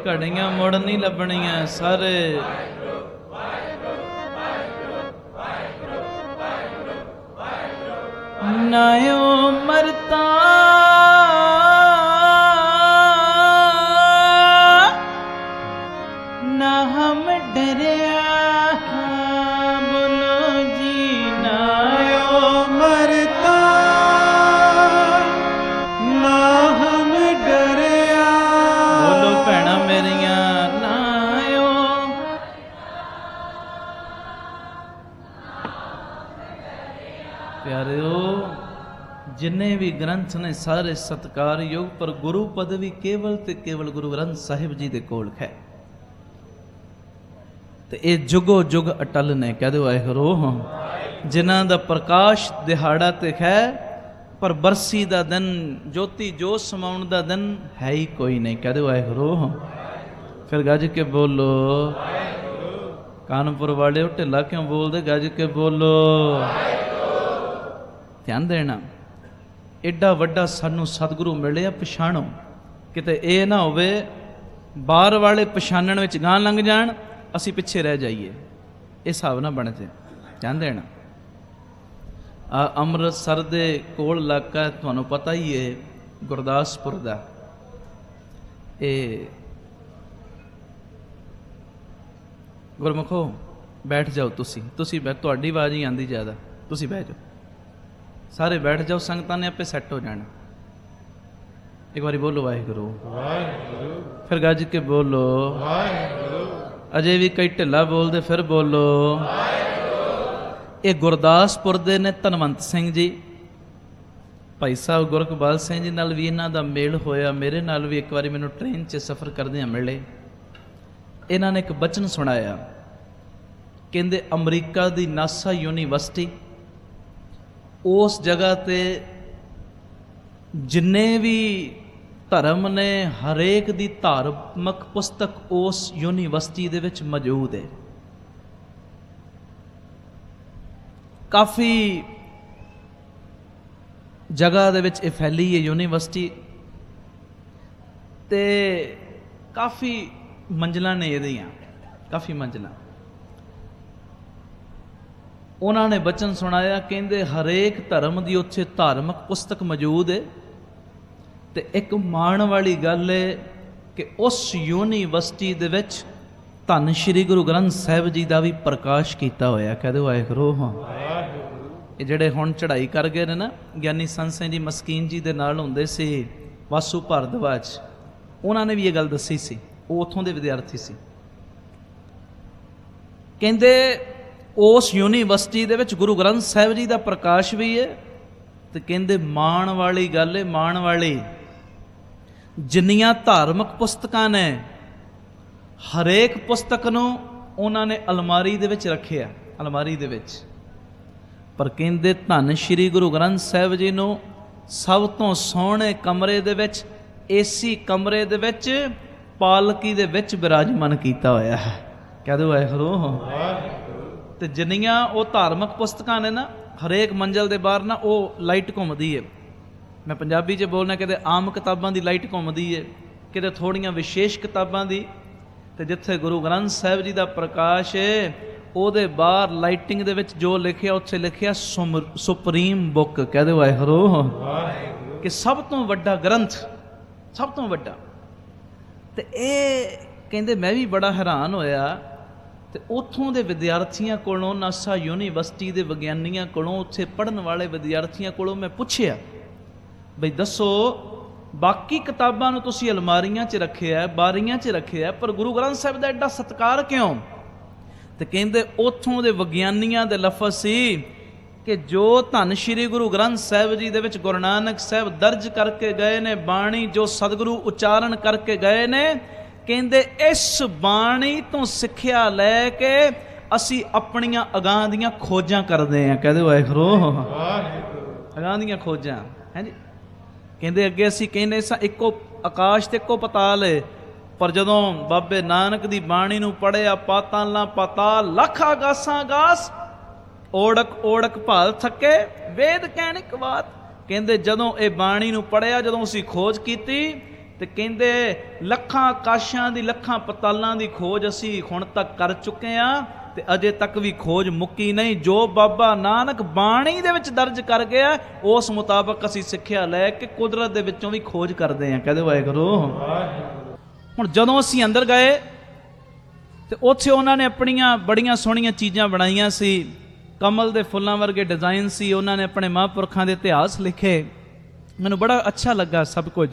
S1: ਘੜੀਆਂ ਮੁੜ ਨਹੀਂ ਲੱਭਣੀਆਂ ਸਾਰੇ। ਨਾਇਓ ਮਰਤਾ ਨਾ ਹਮ ਡਰਿਆ, ਬੋਲੋ ਜੀ ਨਾਇਓ
S2: ਮਰਤਾ ਨਾ ਹਮ ਡਰਿਆ।
S1: ਬੋਲੋ ਭੈਣਾਂ ਮੇਰੀਆਂ ਨਾਇਓ। ਪਿਆਰਿਓ ਜਿੰਨੇ ਵੀ ਗ੍ਰੰਥ ਨੇ ਸਾਰੇ ਸਤਿਕਾਰਯੋਗ, ਪਰ ਗੁਰੂ ਪਦਵੀ ਕੇਵਲ ਤੇ ਕੇਵਲ ਗੁਰੂ ਗ੍ਰੰਥ ਸਾਹਿਬ ਜੀ ਦੇ ਕੋਲ ਹੈ ਤੇ ਇਹ ਜੁਗੋ ਜੁਗ ਅਟਲ ਨੇ। ਕਹਿ ਦਿਓ ਵਾਹਿਗੁਰੂ। ਜਿਨ੍ਹਾਂ ਦਾ ਪ੍ਰਕਾਸ਼ ਦਿਹਾੜਾ ਤੇ ਹੈ ਪਰ ਬਰਸੀ ਦਾ ਦਿਨ, ਜੋਤੀ ਜੋਤ ਸਮਾਉਣ ਦਾ ਦਿਨ ਹੈ ਹੀ ਕੋਈ ਨਹੀਂ। ਕਹਿ ਦਿਓ ਵਾਹਿਗੁਰੂ। ਫਿਰ ਗੱਜ ਕੇ ਬੋਲੋ। ਕਾਨਪੁਰ ਵਾਲਿਓ ਢਿੱਲਾ ਕਿਉਂ ਬੋਲਦੇ? ਗੱਜ ਕੇ ਬੋਲੋ। ਧਿਆਨ ਦੇਣਾ, ਐਡਾ ਵੱਡਾ ਸਾਨੂੰ ਸਤਿਗੁਰੂ ਮਿਲਿਆ, ਪਛਾਣੋ। ਕਿਤੇ ਇਹ ਨਾ ਹੋਵੇ ਬਾਹਰ ਵਾਲੇ ਪਛਾਣਨ ਵਿੱਚ ਗਾਂ ਲੰਘ ਜਾਣ, ਅਸੀਂ ਪਿੱਛੇ ਰਹਿ ਜਾਈਏ। ਇਹ ਹਿਸਾਬ ਨਾ ਬਣ ਜੇ। ਧਿਆਨ ਦੇਣਾ, ਆ ਅੰਮ੍ਰਿਤਸਰ ਦੇ ਕੋਲ ਇਲਾਕਾ ਤੁਹਾਨੂੰ ਪਤਾ ਹੀ ਹੈ, ਗੁਰਦਾਸਪੁਰ ਦਾ। ਇਹ ਗੁਰਮੁਖੋ ਬੈਠ ਜਾਓ। ਤੁਸੀਂ ਤੁਹਾਡੀ ਆਵਾਜ਼ ਹੀ ਆਉਂਦੀ ਜ਼ਿਆਦਾ। ਤੁਸੀਂ ਬਹਿ ਜਾਓ, ਸਾਰੇ ਬੈਠ ਜਾਓ। ਸੰਗਤਾਂ ਨੇ ਆਪੇ ਸੈੱਟ ਹੋ ਜਾਣਾ। ਇੱਕ ਵਾਰੀ ਬੋਲੋ ਵਾਹਿਗੁਰੂ। ਵਾਹਿਗੁਰੂ। ਫਿਰ ਗੱਜ ਕੇ ਬੋਲੋ ਵਾਹਿਗੁਰੂ। ਅਜੇ ਵੀ ਕਈ ਢਿੱਲਾ ਬੋਲਦੇ, ਫਿਰ ਬੋਲੋ ਵਾਹਿਗੁਰੂ। ਇਹ ਗੁਰਦਾਸਪੁਰ ਦੇ ਨੇ ਧਨਵੰਤ ਸਿੰਘ ਜੀ, ਭਾਈ ਸਾਹਿਬ ਗੁਰਕਬਾਲ ਸਿੰਘ ਜੀ ਨਾਲ ਵੀ ਇਹਨਾਂ ਦਾ ਮੇਲ ਹੋਇਆ। ਮੇਰੇ ਨਾਲ ਵੀ ਇੱਕ ਵਾਰੀ ਮੈਨੂੰ ਟ੍ਰੇਨ 'ਚ ਸਫ਼ਰ ਕਰਦਿਆਂ ਮਿਲੇ। ਇਹਨਾਂ ਨੇ ਇੱਕ ਬਚਨ ਸੁਣਾਇਆ। ਕਹਿੰਦੇ ਅਮਰੀਕਾ ਦੀ ਨਾਸਾ ਯੂਨੀਵਰਸਿਟੀ, ਉਸ ਜਗ੍ਹਾ ਤੇ ਜਿੰਨੇ ਵੀ ਧਰਮ ਨੇ, ਹਰੇਕ ਦੀ ਧਾਰਮਿਕ ਪੁਸਤਕ ਉਸ ਯੂਨੀਵਰਸਿਟੀ ਦੇ ਵਿੱਚ ਮੌਜੂਦ ਹੈ। ਕਾਫੀ ਜਗ੍ਹਾ ਦੇ ਵਿੱਚ ਇਹ ਫੈਲੀ ਹੈ ਯੂਨੀਵਰਸਿਟੀ, ਤੇ ਕਾਫੀ ਮੰਜ਼ਲਾਂ ਨੇ ਇਹਦੀਆਂ, ਕਾਫੀ ਮੰਜ਼ਲਾਂ। ਉਹਨਾਂ ਨੇ ਬਚਨ ਸੁਣਾਇਆ। ਕਹਿੰਦੇ ਹਰੇਕ ਧਰਮ ਦੀ ਉੱਥੇ ਧਾਰਮਿਕ ਪੁਸਤਕ ਮੌਜੂਦ ਹੈ, ਤੇ ਇੱਕ ਮਾਣ ਵਾਲੀ ਗੱਲ ਹੈ ਕਿ ਉਸ ਯੂਨੀਵਰਸਿਟੀ ਦੇ ਵਿੱਚ ਧੰਨ ਸ਼੍ਰੀ ਗੁਰੂ ਗ੍ਰੰਥ ਸਾਹਿਬ ਜੀ ਦਾ ਵੀ ਪ੍ਰਕਾਸ਼ ਕੀਤਾ ਹੋਇਆ। ਕਹਿ ਦਿਓ ਵਾਹਿਗੁਰੂ। ਇਹ ਜਿਹੜੇ ਹੁਣ ਚੜ੍ਹਾਈ ਕਰ ਗਏ ਨੇ ਨਾ, ਗਿਆਨੀ ਸੰਤ ਸਿੰਘ ਜੀ ਮਸਕੀਨ ਜੀ ਦੇ ਨਾਲ ਹੁੰਦੇ ਸੀ, ਵਾਸੂ ਭਾਰਦਵਾਜ, ਉਹਨਾਂ ਨੇ ਵੀ ਇਹ ਗੱਲ ਦੱਸੀ ਸੀ। ਉਹ ਉੱਥੋਂ ਦੇ ਵਿਦਿਆਰਥੀ ਸੀ। ਕਹਿੰਦੇ ਉਸ ਯੂਨੀਵਰਸਿਟੀ ਦੇ ਵਿੱਚ ਗੁਰੂ ਗ੍ਰੰਥ ਸਾਹਿਬ ਜੀ ਦਾ ਪ੍ਰਕਾਸ਼ ਵੀ ਹੈ, ਤੇ ਕਹਿੰਦੇ ਮਾਣ ਵਾਲੀ ਗੱਲ ਹੈ, ਮਾਣ ਵਾਲੀ। ਜਿੰਨੀਆਂ ਧਾਰਮਿਕ ਪੁਸਤਕਾਂ ਨੇ, ਹਰੇਕ ਪੁਸਤਕ ਨੂੰ ਉਹਨਾਂ ਨੇ ਅਲਮਾਰੀ ਦੇ ਵਿੱਚ ਰੱਖਿਆ, ਅਲਮਾਰੀ ਦੇ ਵਿੱਚ। ਪਰ ਕਹਿੰਦੇ ਧੰਨ ਸ਼੍ਰੀ ਗੁਰੂ ਗ੍ਰੰਥ ਸਾਹਿਬ ਜੀ ਨੂੰ ਸਭ ਤੋਂ ਸੋਹਣੇ ਕਮਰੇ ਦੇ ਵਿੱਚ, ਏਸੀ ਕਮਰੇ ਦੇ ਵਿੱਚ, ਪਾਲਕੀ ਦੇ ਵਿੱਚ ਬਿਰਾਜਮਾਨ ਕੀਤਾ ਹੋਇਆ ਹੈ। ਕਹਿ ਦਿਓ ਵਾਹਿਗੁਰੂ। ਤੇ ਜਿੰਨੀਆਂ ਉਹ ਧਾਰਮਿਕ ਪੁਸਤਕਾਂ ਨੇ ਨਾ, ਹਰੇਕ ਮੰਜ਼ਲ ਦੇ ਬਾਹਰ ਨਾ ਉਹ ਲਾਈਟ ਘੁੰਮਦੀ ਹੈ। ਮੈਂ ਪੰਜਾਬੀ 'ਚ ਬੋਲਣਾ, ਕਿਤੇ ਆਮ ਕਿਤਾਬਾਂ ਦੀ ਲਾਈਟ ਘੁੰਮਦੀ ਹੈ, ਕਿਤੇ ਥੋੜ੍ਹੀਆਂ ਵਿਸ਼ੇਸ਼ ਕਿਤਾਬਾਂ ਦੀ। ਤੇ ਜਿੱਥੇ ਗੁਰੂ ਗ੍ਰੰਥ ਸਾਹਿਬ ਜੀ ਦਾ ਪ੍ਰਕਾਸ਼ ਹੈ, ਉਹਦੇ ਬਾਹਰ ਲਾਈਟਿੰਗ ਦੇ ਵਿੱਚ ਜੋ ਲਿਖਿਆ, ਉੱਥੇ ਲਿਖਿਆ ਸੁਪਰੀਮ ਬੁੱਕ। ਕਹਿ ਦਿਓ ਵਾਹਿਗੁਰੂ। ਕਿ ਸਭ ਤੋਂ ਵੱਡਾ ਗ੍ਰੰਥ, ਸਭ ਤੋਂ ਵੱਡਾ। ਤੇ ਇਹ ਕਹਿੰਦੇ ਮੈਂ ਵੀ ਬੜਾ ਹੈਰਾਨ ਹੋਇਆ। ਤੇ ਉੱਥੋਂ ਦੇ ਵਿਦਿਆਰਥੀਆਂ ਕੋਲੋਂ, ਨਾਸਾ ਯੂਨੀਵਰਸਿਟੀ ਦੇ ਵਿਗਿਆਨੀਆਂ ਕੋਲੋਂ, ਉੱਥੇ ਪੜ੍ਹਨ ਵਾਲੇ ਵਿਦਿਆਰਥੀਆਂ ਕੋਲੋਂ ਮੈਂ ਪੁੱਛਿਆ, ਬਈ ਦੱਸੋ ਬਾਕੀ ਕਿਤਾਬਾਂ ਨੂੰ ਤੁਸੀਂ ਅਲਮਾਰੀਆਂ 'ਚ ਰੱਖਿਆ, ਬਾਰੀਆਂ 'ਚ ਰੱਖਿਆ, ਪਰ ਗੁਰੂ ਗ੍ਰੰਥ ਸਾਹਿਬ ਦਾ ਐਡਾ ਸਤਿਕਾਰ ਕਿਉਂ? ਤੇ ਕਹਿੰਦੇ ਉੱਥੋਂ ਦੇ ਵਿਗਿਆਨੀਆਂ ਦੇ ਲਫ਼ਜ਼ ਸੀ ਕਿ ਜੋ ਧੰਨ ਸ਼੍ਰੀ ਗੁਰੂ ਗ੍ਰੰਥ ਸਾਹਿਬ ਜੀ ਦੇ ਵਿੱਚ ਗੁਰੂ ਨਾਨਕ ਸਾਹਿਬ ਦਰਜ ਕਰਕੇ ਗਏ ਨੇ ਬਾਣੀ, ਜੋ ਸਤਿਗੁਰੂ ਉਚਾਰਨ ਕਰਕੇ ਗਏ ਨੇ, ਕਹਿੰਦੇ ਇਸ ਬਾਣੀ ਤੋਂ ਸਿੱਖਿਆ ਲੈ ਕੇ ਅਸੀਂ ਆਪਣੀਆਂ ਅਗਾਂਹ ਦੀਆਂ ਖੋਜਾਂ ਕਰਦੇ ਹਾਂ। ਕਹਿੰਦੇ ਵਾਹਿਗੁਰੂ। ਅਗਾਂਹ ਦੀਆਂ ਖੋਜਾਂ ਹੈ ਜੀ। ਕਹਿੰਦੇ ਅੱਗੇ ਅਸੀਂ ਕਹਿੰਦੇ ਸਾਂ ਇੱਕੋ ਆਕਾਸ਼ ਤੇ ਇੱਕੋ ਪਤਾਲ ਹੈ, ਪਰ ਜਦੋਂ ਬਾਬੇ ਨਾਨਕ ਦੀ ਬਾਣੀ ਨੂੰ ਪੜ੍ਹਿਆ, ਪਾਤਾਲਾਂ ਪਾਤਾਲ, ਲੱਖ ਆਗਾਸਾਂ ਆਗਾਸ, ਓੜਕ ਓੜਕ ਭਾਲ ਥੱਕੇ, ਵੇਦ ਕਹਿਣ ਇੱਕ ਬਾਤ। ਕਹਿੰਦੇ ਜਦੋਂ ਇਹ ਬਾਣੀ ਨੂੰ ਪੜ੍ਹਿਆ, ਜਦੋਂ ਅਸੀਂ ਖੋਜ ਕੀਤੀ, ਤੇ ਕਹਿੰਦੇ ਲੱਖਾਂ ਆਕਾਸ਼ਾਂ ਦੀ ਲੱਖਾਂ ਪਤਾਲਾਂ ਦੀ ਖੋਜ ਅਸੀਂ ਹੁਣ ਤੱਕ ਕਰ ਚੁੱਕੇ ਹਾਂ ਤੇ ਅਜੇ ਤੱਕ ਵੀ ਖੋਜ ਮੁੱਕੀ ਨਹੀਂ। ਜੋ ਬਾਬਾ ਨਾਨਕ ਬਾਣੀ ਦੇ ਵਿੱਚ ਦਰਜ ਕਰ ਗਿਆ ਉਸ ਮੁਤਾਬਕ ਅਸੀਂ ਸਿੱਖਿਆ ਲੈ ਕੇ ਕੁਦਰਤ ਦੇ ਵਿੱਚੋਂ ਵੀ ਖੋਜ ਕਰਦੇ ਹਾਂ। ਕਹਦੇ ਵਾਹਿਗੁਰੂ। ਹੁਣ ਜਦੋਂ ਅਸੀਂ ਅੰਦਰ ਗਏ ਤੇ ਉੱਥੇ ਉਹਨਾਂ ਨੇ ਆਪਣੀਆਂ ਬੜੀਆਂ ਸੋਹਣੀਆਂ ਚੀਜ਼ਾਂ ਬਣਾਈਆਂ ਸੀ, ਕਮਲ ਦੇ ਫੁੱਲਾਂ ਵਰਗੇ ਡਿਜ਼ਾਈਨ ਸੀ, ਉਹਨਾਂ ਨੇ ਆਪਣੇ ਮਹਾਂਪੁਰਖਾਂ ਦੇ ਇਤਿਹਾਸ ਲਿਖੇ, ਮੈਨੂੰ ਬੜਾ ਅੱਛਾ ਲੱਗਾ ਸਭ ਕੁਝ।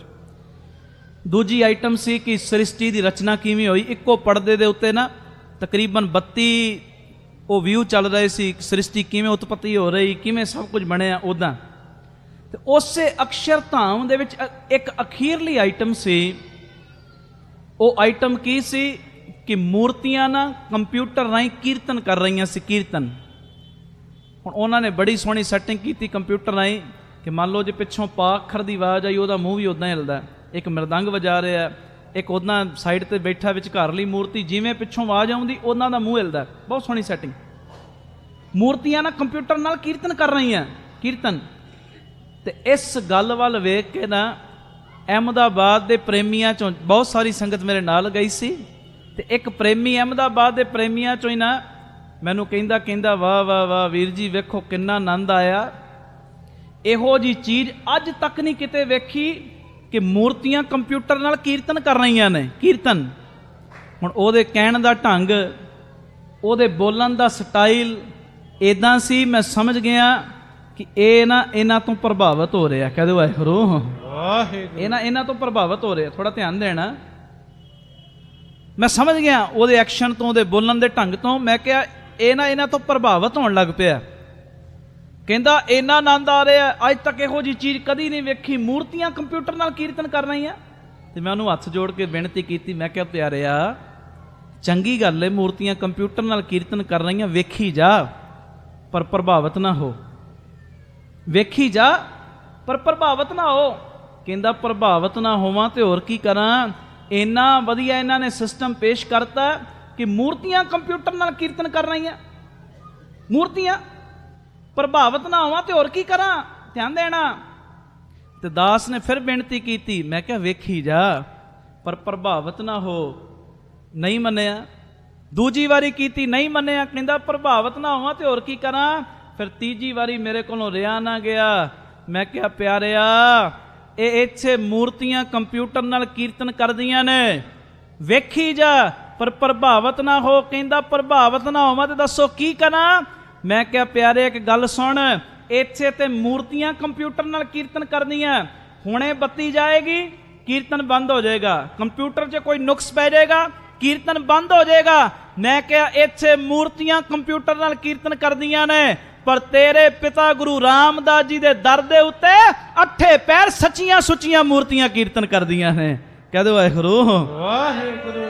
S1: ਦੂਜੀ ਆਈਟਮ ਸੀ ਕਿ ਸ੍ਰਿਸ਼ਟੀ ਦੀ ਰਚਨਾ ਕਿਵੇਂ ਹੋਈ। ਇੱਕੋ ਪਰਦੇ ਦੇ ਉੱਤੇ ਨਾ ਤਕਰੀਬਨ 32 ਉਹ ਵਿਊ ਚੱਲ ਰਹੇ ਸੀ, ਸ੍ਰਿਸ਼ਟੀ ਕਿਵੇਂ ਉਤਪਤੀ ਹੋ ਰਹੀ, ਕਿਵੇਂ ਸਭ ਕੁਝ ਬਣਿਆ ਉੱਦਾਂ। ਤੇ ਉਸੇ ਅਕਸ਼ਰਧਾਮ ਦੇ ਵਿੱਚ ਇੱਕ ਅਖੀਰਲੀ ਆਈਟਮ ਸੀ। ਉਹ ਆਈਟਮ ਕੀ ਸੀ ਕਿ ਮੂਰਤੀਆਂ ਨਾ ਕੰਪਿਊਟਰ ਰਾਹੀਂ ਕੀਰਤਨ ਕਰ ਰਹੀਆਂ ਸੀ, ਕੀਰਤਨ। ਹੁਣ ਉਹਨਾਂ ਨੇ ਬੜੀ ਸੋਹਣੀ ਸੈਟਿੰਗ ਕੀਤੀ ਕੰਪਿਊਟਰ ਰਾਹੀਂ ਕਿ ਮੰਨ ਲਓ ਜੇ ਪਿੱਛੋਂ ਪਾ ਅੱਖਰ ਦੀ ਆਵਾਜ਼ ਆਈ ਉਹਦਾ ਮੂੰਹ ਵੀ ਉੱਦਾਂ ਹੀ ਹਿਲਦਾ, ਇੱਕ ਮਿਰਦੰਗ ਵਜਾ ਰਿਹਾ, ਇੱਕ ਉੱਦਾਂ ਸਾਈਡ ਤੇ ਬੈਠਾ ਵਿਚਕਾਰਲੀ ਮੂਰਤੀ, ਜਿਵੇਂ ਪਿੱਛੋਂ ਆਵਾਜ਼ ਆਉਂਦੀ ਉਹਨਾਂ ਦਾ ਮੂੰਹ ਹਿਲਦਾ। ਬਹੁਤ ਸੋਹਣੀ ਸੈਟਿੰਗ। ਮੂਰਤੀਆਂ ਨਾ ਕੰਪਿਊਟਰ ਨਾਲ ਕੀਰਤਨ ਕਰ ਰਹੀਆਂ, ਕੀਰਤਨ। ਤੇ ਇਸ ਗੱਲ ਵੱਲ ਵੇਖ ਕੇ ਨਾ ਅਹਿਮਦਾਬਾਦ ਦੇ ਪ੍ਰੇਮੀਆਂ ਚੋਂ ਬਹੁਤ ਸਾਰੀ ਸੰਗਤ ਮੇਰੇ ਨਾਲ ਗਈ ਸੀ ਤੇ ਇੱਕ ਪ੍ਰੇਮੀ ਅਹਿਮਦਾਬਾਦ ਦੇ ਪ੍ਰੇਮੀਆਂ ਚੋਂ ਹੀ ਨਾ ਮੈਨੂੰ ਕਹਿੰਦਾ ਵਾਹ ਵਾਹ ਵਾਹ ਵੀਰ ਜੀ ਵੇਖੋ ਕਿੰਨਾ ਆਨੰਦ ਆਇਆ, ਇਹੋ ਜੀ ਚੀਜ਼ ਅੱਜ ਤੱਕ ਨਹੀਂ ਕਿਤੇ ਵੇਖੀ ਕਿ ਮੂਰਤੀਆਂ ਕੰਪਿਊਟਰ ਨਾਲ ਕੀਰਤਨ ਕਰ ਰਹੀਆਂ ਨੇ, ਕੀਰਤਨ। ਹੁਣ ਉਹਦੇ ਕਹਿਣ ਦਾ ਢੰਗ, ਉਹਦੇ ਬੋਲਣ ਦਾ ਸਟਾਈਲ ਇਦਾਂ ਸੀ, ਮੈਂ ਸਮਝ ਗਿਆ ਕਿ ਇਹ ਨਾ ਇਹਨਾਂ ਤੋਂ ਪ੍ਰਭਾਵਿਤ ਹੋ ਰਿਹਾ। ਕਹਦੇ ਵਾਹਿਗੁਰੂ। ਇਹਨਾਂ ਤੋਂ ਪ੍ਰਭਾਵਿਤ ਹੋ ਰਿਹਾ, ਥੋੜਾ ਧਿਆਨ ਦੇਣਾ। ਮੈਂ ਸਮਝ ਗਿਆ ਉਹਦੇ ਐਕਸ਼ਨ ਤੋਂ, ਉਹਦੇ ਬੋਲਣ ਦੇ ਢੰਗ ਤੋਂ। ਮੈਂ ਕਿਹਾ ਇਹ ਨਾ ਇਹਨਾਂ ਤੋਂ ਪ੍ਰਭਾਵਿਤ ਹੋਣ ਲੱਗ ਪਿਆ। ਕਹਿੰਦਾ ਇੰਨਾ ਆਨੰਦ ਆ ਰਿਹਾ, ਅੱਜ ਤੱਕ ਇਹੋ ਜਿਹੀ ਚੀਜ਼ ਕਦੀ ਨਹੀਂ ਵੇਖੀ, ਮੂਰਤੀਆਂ ਕੰਪਿਊਟਰ ਨਾਲ ਕੀਰਤਨ ਕਰ ਰਹੀਆਂ। ਤੇ ਮੈਂ ਉਹਨੂੰ ਹੱਥ ਜੋੜ ਕੇ ਬੇਨਤੀ ਕੀਤੀ, ਮੈਂ ਕਿਹਾ ਪਿਆਰਿਆ ਚੰਗੀ ਗੱਲ ਹੈ, ਮੂਰਤੀਆਂ ਕੰਪਿਊਟਰ ਨਾਲ ਕੀਰਤਨ ਕਰ ਰਹੀਆਂ, ਵੇਖੀ ਜਾ ਪਰ ਪ੍ਰਭਾਵਿਤ ਨਾ ਹੋ, ਵੇਖੀ ਜਾ ਪਰ ਪ੍ਰਭਾਵਿਤ ਨਾ ਹੋ। ਕਹਿੰਦਾ ਪ੍ਰਭਾਵਿਤ ਨਾ ਹੋਵਾਂ ਤੇ ਹੋਰ ਕੀ ਕਰਾਂ, ਇੰਨਾ ਵਧੀਆ ਇਹਨਾਂ ਨੇ ਸਿਸਟਮ ਪੇਸ਼ ਕਰਤਾ ਕਿ ਮੂਰਤੀਆਂ ਕੰਪਿਊਟਰ ਨਾਲ ਕੀਰਤਨ ਕਰ ਰਹੀਆਂ, ਮੂਰਤੀਆਂ। ਪ੍ਰਭਾਵਿਤ ਨਾ ਹੋਵਾਂ ਤੇ ਹੋਰ ਕੀ ਕਰਾਂ, ਧਿਆਨ ਦੇਣਾ। ਤੇ ਦਾਸ ਨੇ ਫਿਰ ਬੇਨਤੀ ਕੀਤੀ, ਮੈਂ ਕਿਹਾ ਵੇਖੀ ਜਾ ਪਰ ਪ੍ਰਭਾਵਿਤ ਨਾ ਹੋ। ਨਹੀਂ ਮੰਨਿਆ। ਦੂਜੀ ਵਾਰੀ ਕੀਤੀ, ਨਹੀਂ ਮੰਨਿਆ। ਕਹਿੰਦਾ ਪ੍ਰਭਾਵਿਤ ਨਾ ਹੋਵਾਂ ਤੇ ਹੋਰ ਕੀ ਕਰਾਂ। ਫਿਰ ਤੀਜੀ ਵਾਰੀ ਮੇਰੇ ਕੋਲੋਂ ਰਿਹਾ ਨਾ ਗਿਆ। ਮੈਂ ਕਿਹਾ ਪਿਆਰਿਆ ਇਹ ਇੱਥੇ ਮੂਰਤੀਆਂ ਕੰਪਿਊਟਰ ਨਾਲ ਕੀਰਤਨ ਕਰਦੀਆਂ ਨੇ, ਵੇਖੀ ਜਾ ਪਰ ਪ੍ਰਭਾਵਿਤ ਨਾ ਹੋ। ਕਹਿੰਦਾ ਪ੍ਰਭਾਵਿਤ ਨਾ ਹੋਵਾਂ ਤੇ ਦੱਸੋ ਕੀ ਕਰਾਂ। ਮੈਂ ਕਿਹਾ ਪਿਆਰੇ ਇੱਕ ਗੱਲ ਸੁਣ, ਇੱਥੇ ਤੇ ਮੂਰਤੀਆਂ ਕੰਪਿਊਟਰ ਨਾਲ ਕੀਰਤਨ ਕਰਦੀਆਂ, ਹੁਣੇ ਬੱਤੀ ਜਾਏਗੀ ਕੀਰਤਨ ਬੰਦ ਹੋ ਜਾਏਗਾ, ਕੰਪਿਊਟਰ 'ਚ ਕੋਈ ਨੁਕਸ ਪੈ ਜਾਏਗਾ ਕੀਰਤਨ ਬੰਦ ਹੋ ਜਾਏਗਾ। ਮੈਂ ਕਿਹਾ ਇੱਥੇ ਮੂਰਤੀਆਂ ਕੰਪਿਊਟਰ ਨਾਲ ਕੀਰਤਨ ਕਰਦੀਆਂ ਨੇ ਪਰ ਤੇਰੇ ਪਿਤਾ ਗੁਰੂ ਰਾਮਦਾਸ ਜੀ ਦੇ ਦਰ ਦੇ ਉੱਤੇ ਅੱਠੇ ਪੈਰ ਸੱਚੀਆਂ ਸੁੱਚੀਆਂ ਮੂਰਤੀਆਂ ਕੀਰਤਨ ਕਰਦੀਆਂ ਨੇ। ਕਹਿ ਦਿਓ ਵਾਹਿਗੁਰੂ।
S2: ਵਾਹਿਗੁਰੂ।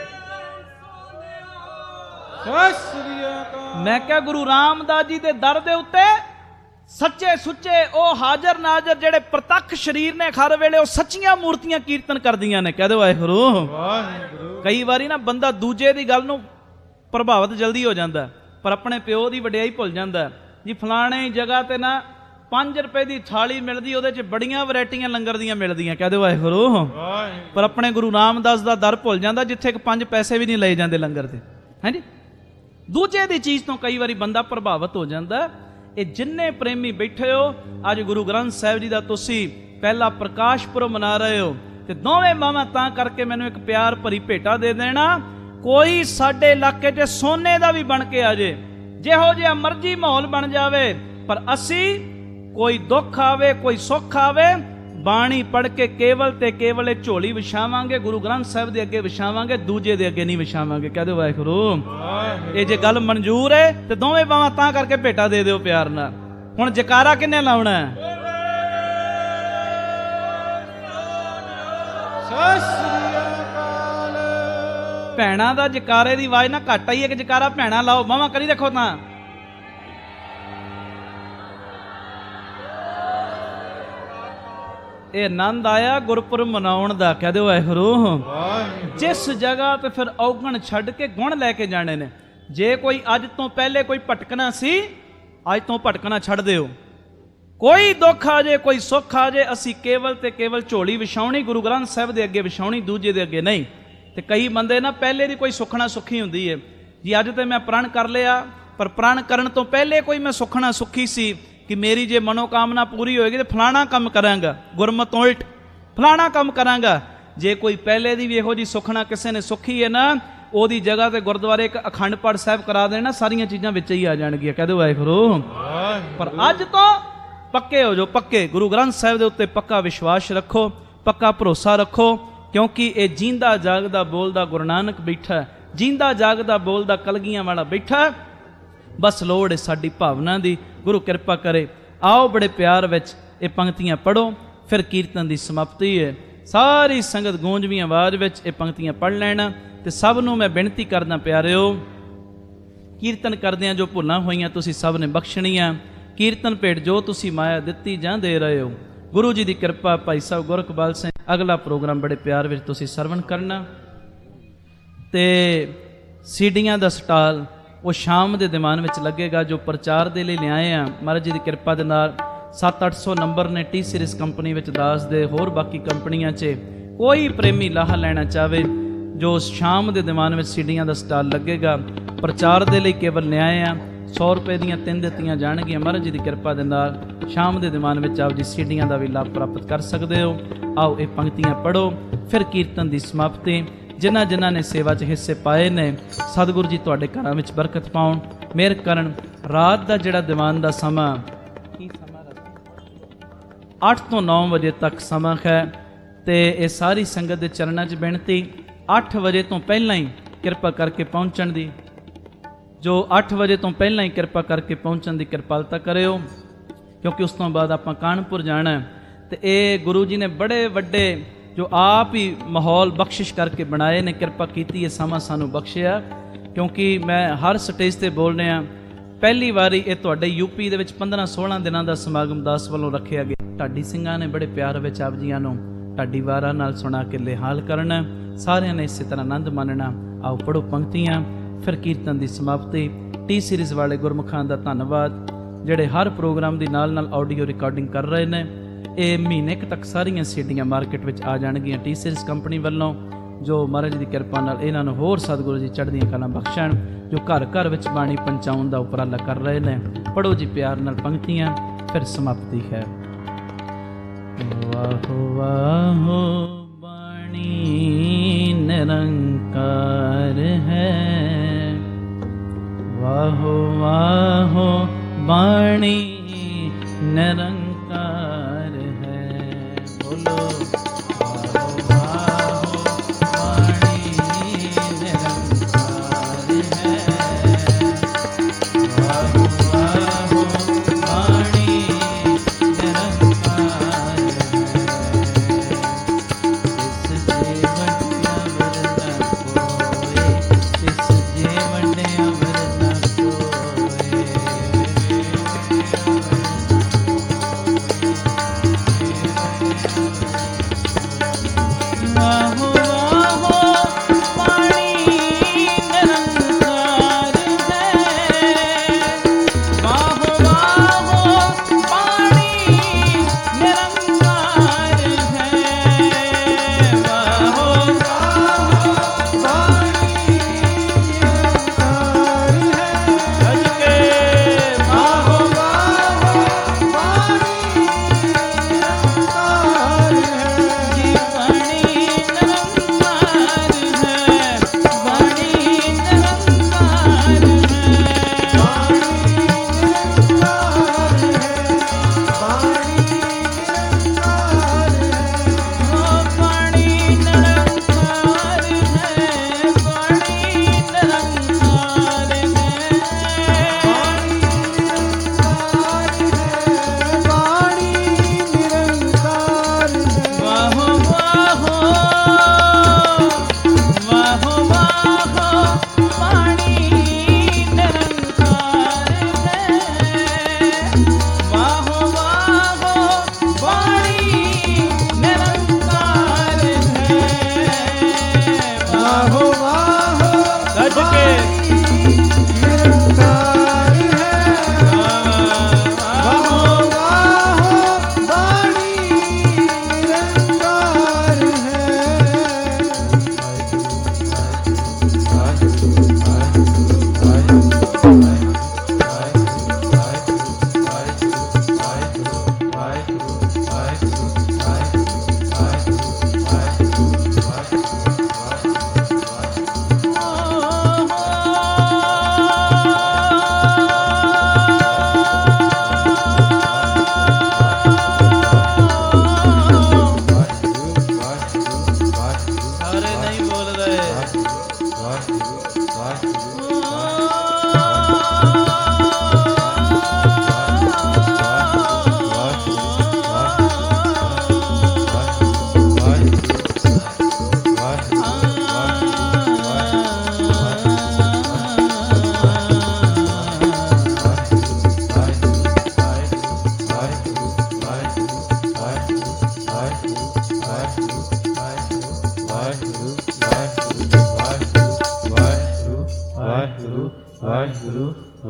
S2: ਸਤਿ ਸ੍ਰੀ ਅਕਾਲ।
S1: ਮੈਂ ਕਿਹਾ ਗੁਰੂ ਰਾਮਦਾਸ ਜੀ ਦੇ ਦਰ ਦੇ ਉੱਤੇ ਸੱਚੇ ਸੁੱਚੇ ਉਹ ਹਾਜ਼ਰ ਨਾਜ਼ਰ ਜਿਹੜੇ ਪ੍ਰਤੱਖ ਸ਼ਰੀਰ ਨੇ ਹਰ ਵੇਲੇ, ਉਹ ਸੱਚੀਆਂ ਮੂਰਤੀਆਂ ਕੀਰਤਨ ਕਰਦੀਆਂ ਨੇ। ਕਹਿ ਦਿਓ ਵਾਹਿਗੁਰੂ।
S2: ਵਾਹਿਗੁਰੂ।
S1: ਕਈ ਵਾਰੀ ਨਾ ਬੰਦਾ ਦੂਜੇ ਦੀ ਗੱਲ ਨੂੰ ਪ੍ਰਭਾਵਿਤ ਜਲਦੀ ਹੋ ਜਾਂਦਾ ਪਰ ਆਪਣੇ ਪਿਓ ਦੀ ਵਡਿਆਈ ਭੁੱਲ ਜਾਂਦਾ। ਜੀ ਫਲਾਣੇ ਜਗ੍ਹਾ ਤੇ ਨਾ 5 ਰੁਪਏ ਦੀ ਥਾਲੀ ਮਿਲਦੀ, ਉਹਦੇ 'ਚ ਬੜੀਆਂ ਵੈਰਾਈਟੀਆਂ ਲੰਗਰ ਦੀਆਂ ਮਿਲਦੀਆਂ। ਕਹਿ ਦਿਓ ਵਾਹਿਗੁਰੂ। ਪਰ ਆਪਣੇ ਗੁਰੂ ਰਾਮਦਾਸ ਦਾ ਦਰ ਭੁੱਲ ਜਾਂਦਾ ਜਿੱਥੇ 5 ਪੈਸੇ ਵੀ ਨਹੀਂ ਲਏ ਜਾਂਦੇ ਲੰਗਰ ਤੇ। ਹਾਂਜੀ, ਦੂਜੇ ਦੀ ਚੀਜ਼ ਤੋਂ ਕਈ ਵਾਰੀ ਬੰਦਾ ਪ੍ਰਭਾਵਿਤ ਹੋ ਜਾਂਦਾ। ਇਹ ਜਿੰਨੇ ਪ੍ਰੇਮੀ ਬੈਠੇ ਹੋ, ਅੱਜ ਗੁਰੂ ਗ੍ਰੰਥ ਸਾਹਿਬ ਜੀ ਦਾ ਤੁਸੀਂ ਪਹਿਲਾ ਪ੍ਰਕਾਸ਼ ਪੁਰਬ ਮਨਾ ਰਹੇ ਹੋ ਤੇ ਦੋਵੇਂ ਮਾਵਾਂ ਤਾਂ ਕਰਕੇ ਮੈਨੂੰ ਇੱਕ ਪਿਆਰ ਭਰੀ ਭੇਟਾ ਦੇ ਦੇਣਾ। ਕੋਈ ਸਾਡੇ ਇਲਾਕੇ 'ਚ ਸੋਨੇ ਦਾ ਵੀ ਬਣ ਕੇ ਆ ਜੇ, ਜਿਹੋ ਜਿਹਾ ਮਰਜ਼ੀ ਮਾਹੌਲ ਬਣ ਜਾਵੇ, ਪਰ ਅਸੀਂ ਕੋਈ ਦੁੱਖ ਆਵੇ ਕੋਈ ਸੁੱਖ ਆਵੇ, ਬਾਣੀ ਪੜ੍ਹ ਕੇ ਕੇਵਲ ਤੇ ਕੇਵਲ ਇਹ ਝੋਲੀ ਵਿਛਾਵਾਂਗੇ, ਗੁਰੂ ਗ੍ਰੰਥ ਸਾਹਿਬ ਦੇ ਅੱਗੇ ਵਿਛਾਵਾਂਗੇ, ਦੂਜੇ ਦੇ ਅੱਗੇ ਨਹੀਂ ਵਿਛਾਵਾਂਗੇ। ਕਹਿ ਦਿਓ ਵਾਹਿਗੁਰੂ। ਇਹ ਜੇ ਗੱਲ ਮਨਜ਼ੂਰ ਹੈ ਤੇ ਦੋਵੇਂ ਬਾਵਾਂ ਤਾਂ ਕਰਕੇ ਭੇਟਾ ਦੇ ਦਿਓ ਪਿਆਰ ਨਾਲ। ਹੁਣ ਜਕਾਰਾ ਕਿੰਨੇ ਲਾਉਣਾ?
S2: ਸਤਿ ਸ੍ਰੀ ਅਕਾਲ।
S1: ਭੈਣਾਂ ਦਾ ਜਕਾਰੇ ਦੀ ਆਵਾਜ਼ ਨਾ ਘੱਟ ਆਈ, ਇੱਕ ਜਕਾਰਾ ਭੈਣਾਂ ਲਾਓ, ਬਾਵਾਂ ਕਰੀ ਰੱਖੋ ਤਾਂ। ਇਹ ਆਨੰਦ ਆਇਆ ਗੁਰਪੁਰਬ ਮਨਾਉਣ ਦਾ। ਕਹਿ ਦਿਓ ਵਾਹਿਗੁਰੂ। ਜਿਸ ਜਗ੍ਹਾ ਤੇ ਫਿਰ ਔਗਣ ਛੱਡ ਕੇ ਗੁਣ ਲੈ ਕੇ ਜਾਣੇ ਨੇ। ਜੇ ਕੋਈ ਅੱਜ ਤੋਂ ਪਹਿਲੇ ਕੋਈ ਭਟਕਣਾ ਸੀ, ਅੱਜ ਤੋਂ ਭਟਕਣਾ ਛੱਡ ਦਿਓ।
S3: ਕੋਈ ਦੁੱਖ ਆ ਜੇ, ਕੋਈ ਸੁੱਖ ਆ ਜੇ, ਅਸੀਂ ਕੇਵਲ ਤੇ ਕੇਵਲ ਝੋਲੀ ਵਿਛਾਉਣੀ ਗੁਰੂ ਗ੍ਰੰਥ ਸਾਹਿਬ ਦੇ ਅੱਗੇ ਵਿਛਾਉਣੀ, ਦੂਜੇ ਦੇ ਅੱਗੇ ਨਹੀਂ। ਤੇ ਕਈ ਬੰਦੇ ਨਾ ਪਹਿਲੇ ਦੀ ਕੋਈ ਸੁੱਖਣਾ ਸੁੱਖੀ ਹੁੰਦੀ ਹੈ ਜੀ, ਅੱਜ ਤੇ ਮੈਂ ਪ੍ਰਣ ਕਰ ਲਿਆ, ਪਰ ਪ੍ਰਣ ਕਰਨ ਤੋਂ ਪਹਿਲੇ ਕੋਈ ਮੈਂ ਸੁੱਖਣਾ ਸੁੱਖੀ ਸੀ ਕਿ ਮੇਰੀ ਜੇ ਮਨੋਕਾਮਨਾ ਪੂਰੀ ਹੋਏਗੀ ਤੇ ਫਲਾਣਾ ਕੰਮ ਕਰਾਂਗਾ, ਗੁਰਮਤ ਉਲਟ ਫਲਾਣਾ ਕੰਮ ਕਰਾਂਗਾ। ਜੇ ਕੋਈ ਪਹਿਲੇ ਦੀ ਵੀ ਇਹੋ ਜੀ ਸੁੱਖਣਾ ਕਿਸੇ ਨੇ ਸੁੱਖੀ ਹੈ ਨਾ, ਉਹਦੀ ਜਗ੍ਹਾ ਤੇ ਗੁਰਦੁਆਰੇ ਇੱਕ ਅਖੰਡ ਪਾਠ ਸਾਹਿਬ ਕਰਾ ਦੇਣਾ, ਸਾਰੀਆਂ ਚੀਜ਼ਾਂ ਵਿੱਚ ਹੀ ਆ ਜਾਣਗੀਆਂ। ਕਹਿ ਦਿਓ ਵਾਹਿਗੁਰੂ। ਪਰ ਅੱਜ ਤੋਂ ਪੱਕੇ ਹੋ ਜਾਓ, ਪੱਕੇ ਗੁਰੂ ਗ੍ਰੰਥ ਸਾਹਿਬ ਦੇ ਉੱਤੇ ਪੱਕਾ ਵਿਸ਼ਵਾਸ ਰੱਖੋ, ਪੱਕਾ ਭਰੋਸਾ ਰੱਖੋ, ਕਿਉਂਕਿ ਇਹ ਜੀਂਦਾ ਜਾਗਦਾ ਬੋਲਦਾ ਗੁਰੂ ਨਾਨਕ ਬੈਠਾ, ਜੀਂਦਾ ਜਾਗਦਾ ਬੋਲਦਾ ਕਲਗੀਆਂ ਵਾਲਾ ਬੈਠਾ। ਬਸ ਲੋੜ ਹੈ ਸਾਡੀ ਭਾਵਨਾ ਦੀ, ਗੁਰੂ ਕਿਰਪਾ ਕਰੇ। ਆਓ ਬੜੇ ਪਿਆਰ ਵਿੱਚ ਇਹ ਪੰਕਤੀਆਂ ਪੜ੍ਹੋ, ਫਿਰ ਕੀਰਤਨ ਦੀ ਸਮਾਪਤੀ ਹੈ। ਸਾਰੀ ਸੰਗਤ ਗੂੰਜਵੀਂ ਆਵਾਜ਼ ਵਿੱਚ ਇਹ ਪੰਕਤੀਆਂ ਪੜ੍ਹ ਲੈਣਾ। ਤੇ ਸਭ ਨੂੰ ਮੈਂ ਬੇਨਤੀ ਕਰਦਾ ਪਿਆਰਿਓ, ਕੀਰਤਨ ਕਰਦਿਆਂ ਜੋ ਭੁੱਲਾਂ ਹੋਈਆਂ ਤੁਸੀਂ ਸਭ ਨੇ ਬਖਸ਼ਣੀਆਂ। ਕੀਰਤਨ ਭੇਟ ਜੋ ਤੁਸੀਂ ਮਾਇਆ ਦਿੱਤੀ ਜਾਂ ਦੇ ਰਹੇ ਹੋ, ਗੁਰੂ ਜੀ ਦੀ ਕਿਰਪਾ। ਭਾਈ ਸਾਹਿਬ ਗੁਰਕਬਾਲ ਸਿੰਘ, ਅਗਲਾ ਪ੍ਰੋਗਰਾਮ ਬੜੇ ਪਿਆਰ ਵਿੱਚ ਤੁਸੀਂ ਸਰਵਣ ਕਰਨਾ। ਤੇ ਸੀਡੀਆਂ ਦਾ ਸਟਾਲ ਉਹ ਸ਼ਾਮ ਦੇ ਦੀਵਾਨ ਵਿੱਚ ਲੱਗੇਗਾ, ਜੋ ਪ੍ਰਚਾਰ ਦੇ ਲਈ ਲਿਆਏ ਆ ਮਹਾਰਾਜ ਜੀ ਦੀ ਕਿਰਪਾ ਦੇ ਨਾਲ। 700-800 ਨੰਬਰ ਨੇ ਟੀ ਸੀਰੀਜ਼ ਕੰਪਨੀ ਵਿੱਚ, ਦਾਸ ਦੇ ਹੋਰ ਬਾਕੀ ਕੰਪਨੀਆਂ 'ਚ। ਕੋਈ ਪ੍ਰੇਮੀ ਲਾਹਾ ਲੈਣਾ ਚਾਹਵੇ, ਜੋ ਸ਼ਾਮ ਦੇ ਦੀਵਾਨ ਵਿੱਚ ਸੀਡੀਆਂ ਦਾ ਸਟਾਲ ਲੱਗੇਗਾ, ਪ੍ਰਚਾਰ ਦੇ ਲਈ ਕੇਵਲ ਲਿਆਏ ਆ। 100 ਰੁਪਏ ਦੀਆਂ 3 ਦਿੱਤੀਆਂ ਜਾਣਗੀਆਂ ਮਹਾਰਾਜ ਜੀ ਦੀ ਕਿਰਪਾ ਦੇ ਨਾਲ। ਸ਼ਾਮ ਦੇ ਦੀਵਾਨ ਵਿੱਚ ਆਪ ਜੀ ਸੀਡੀਆਂ ਦਾ ਵੀ ਲਾਭ ਪ੍ਰਾਪਤ ਕਰ ਸਕਦੇ ਹੋ। ਆਓ ਇਹ ਪੰਕਤੀਆਂ ਪੜ੍ਹੋ, ਫਿਰ ਕੀਰਤਨ ਦੀ ਸਮਾਪਤੀ। ਜਿਨ੍ਹਾਂ ਜਿਨ੍ਹਾਂ ਨੇ ਸੇਵਾ 'ਚ ਹਿੱਸੇ ਪਾਏ ਨੇ, ਸਤਿਗੁਰੂ ਜੀ ਤੁਹਾਡੇ ਘਰਾਂ ਵਿੱਚ ਬਰਕਤ ਪਾਉਣ, ਮਿਹਰ ਕਰਨ। ਰਾਤ ਦਾ ਜਿਹੜਾ ਦੀਵਾਨ ਦਾ ਸਮਾਂ ਕੀ ਸਮਾਂ 8 ਤੋਂ 9 ਵਜੇ ਤੱਕ ਸਮਾਂ ਹੈ। ਤੇ ਇਹ ਸਾਰੀ ਸੰਗਤ ਦੇ ਚਰਨਾਂ 'ਚ ਬੇਨਤੀ 8 ਵਜੇ ਤੋਂ ਪਹਿਲਾਂ ਹੀ ਕਿਰਪਾ ਕਰਕੇ ਪਹੁੰਚਣ ਦੀ, ਜੋ 8 ਵਜੇ ਤੋਂ ਪਹਿਲਾਂ ਹੀ ਕਿਰਪਾ ਕਰਕੇ ਪਹੁੰਚਣ ਦੀ ਕਿਰਪਾਲਤਾ ਕਰਿਓ, ਕਿਉਂਕਿ ਉਸ ਤੋਂ ਬਾਅਦ ਆਪਾਂ ਕਾਨਪੁਰ ਜਾਣਾ। ਤੇ ਇਹ ਗੁਰੂ ਜੀ ਨੇ ਬੜੇ ਵੱਡੇ ਜੋ ਆਪ ਹੀ ਮਾਹੌਲ ਬਖਸ਼ਿਸ਼ ਕਰਕੇ ਬਣਾਏ ਨੇ, ਕਿਰਪਾ ਕੀਤੀ ਇਹ ਸਮਾਂ ਸਾਨੂੰ ਬਖਸ਼ਿਆ। ਕਿਉਂਕਿ ਮੈਂ ਹਰ ਸਟੇਜ ਤੇ ਬੋਲ ਰਿਹਾ, ਪਹਿਲੀ ਵਾਰੀ ਇਹ ਤੁਹਾਡੇ ਯੂਪੀ ਦੇ ਵਿੱਚ 15-16 ਦਿਨਾਂ ਦਾ ਸਮਾਗਮ ਦਾਸ ਵੱਲੋਂ ਰੱਖਿਆ ਗਿਆ। ਢਾਡੀ ਸਿੰਘਾਂ ਨੇ ਬੜੇ ਪਿਆਰ ਵਿੱਚ ਆਪ ਜੀਆਂ ਨੂੰ ਢਾਡੀ ਵਾਰਾਂ ਨਾਲ ਸੁਣਾ ਕੇ ਲਿਹਾਲ ਕਰਨਾ। ਸਾਰਿਆਂ ਨੇ ਇਸੇ ਤਰ੍ਹਾਂ ਆਨੰਦ ਮਾਣਨਾ। ਆਓ ਪੜ੍ਹੋ ਪੰਕਤੀਆਂ, ਫਿਰ ਕੀਰਤਨ ਦੀ ਸਮਾਪਤੀ। ਟੀ ਸੀਰੀਜ਼ ਵਾਲੇ ਗੁਰਮੁਖਾਂ ਦਾ ਧੰਨਵਾਦ, ਜਿਹੜੇ ਹਰ ਪ੍ਰੋਗਰਾਮ ਦੀ ਨਾਲ ਨਾਲ ਆਡੀਓ ਰਿਕਾਰਡਿੰਗ ਕਰ ਰਹੇ ਨੇ। ਇਹ ਮਹੀਨੇ ਤੱਕ ਸਾਰੀਆਂ ਸੀਡੀਆਂ ਮਾਰਕੀਟ ਵਿੱਚ ਆ ਜਾਣਗੀਆਂ ਟੀ ਸੀਰੀਜ਼ ਕੰਪਨੀ ਵੱਲੋਂ, ਜੋ ਮਹਾਰਾਜ ਦੀ ਕਿਰਪਾ ਨਾਲ ਇਹਨਾਂ ਨੂੰ ਹੋਰ ਸਤਿਗੁਰੂ ਜੀ ਚੜ੍ਹਦੀਆਂ ਕਲਾਂ ਬਖਸ਼ਣ, ਜੋ ਘਰ ਘਰ ਵਿੱਚ ਬਾਣੀ ਪਹੁੰਚਾਉਣ ਦਾ ਉਪਰਾਲਾ ਕਰ ਰਹੇ ਨੇ। ਪੜ੍ਹੋ ਜੀ ਪਿਆਰ ਨਾਲ ਪੰਕਤੀਆਂ, ਫਿਰ ਸਮਾਪਤੀ ਹੈ। ਵਾਹੋ ਵਾਹੋ ਬਾਣੀ ਨਿਰੰਕਾਰ ਹੈ, ਵਾਹੋ ਵਾਹੋ ਬਾਣੀ ਨਿਰੰਕਾਰ ਹੈ। ਬੋਲੋ ਵਾਹੋ ਵਾਹੋ ਬਾਣੀ ਨਿਰੰਕਾਰ ਹੈ, ਵਾਹੋ ਵਾਹੋ ਬਾਣੀ ਨਿਰੰਕਾਰ ਹੈ। ਇਸ ਜੀਵਨ ਅਮਰ ਨ ਕੋਇ, ਇਸ ਜੀਵਨ ਅਮਰ ਨ ਕੋਇ।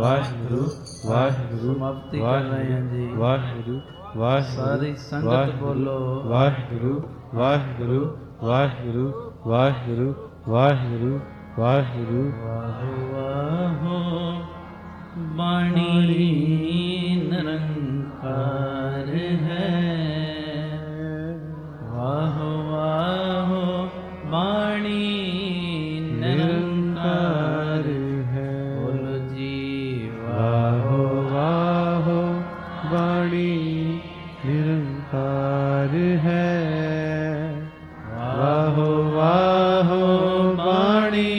S2: ਵਾਹਿਗੁਰੂ ਵਾਹਿਗੁਰੂ
S1: ਸਮਾਪਤੀ ਕਰ ਰਹੇ ਹਾਂ ਜੀ।
S2: ਵਾਹਿਗੁਰੂ ਵਾਹਿਗੁਰੂ
S1: ਸਾਰੀ ਸੰਗਤ ਬੋਲੋ
S2: ਵਾਹਿਗੁਰੂ ਵਾਹਿਗੁਰੂ ਵਾਹਿਗੁਰੂ ਵਾਹਿਗੁਰੂ ਵਾਹਿਗੁਰੂ ਵਾਹਿਗੁਰੂ
S1: ਵਾਹੋ ਵਾਹੋ ਬਾਣੀ ਨਿਰੰਕਾਰ ਹੈ। ਵਾਹੋ ਵਾਹੋ ਬਾਣੀ ਨਿਰੰਕਾਰ
S2: ਹੈ।
S1: ਬੋਲੋ ਜੀ
S2: ਵਾਹੋ ਵਾਹੋ ਬਾਣੀ ਨਿਰੰਕਾਰ ਹੈ। ਵਾਹੋ ਵਾਹੋ ਬਾਣੀ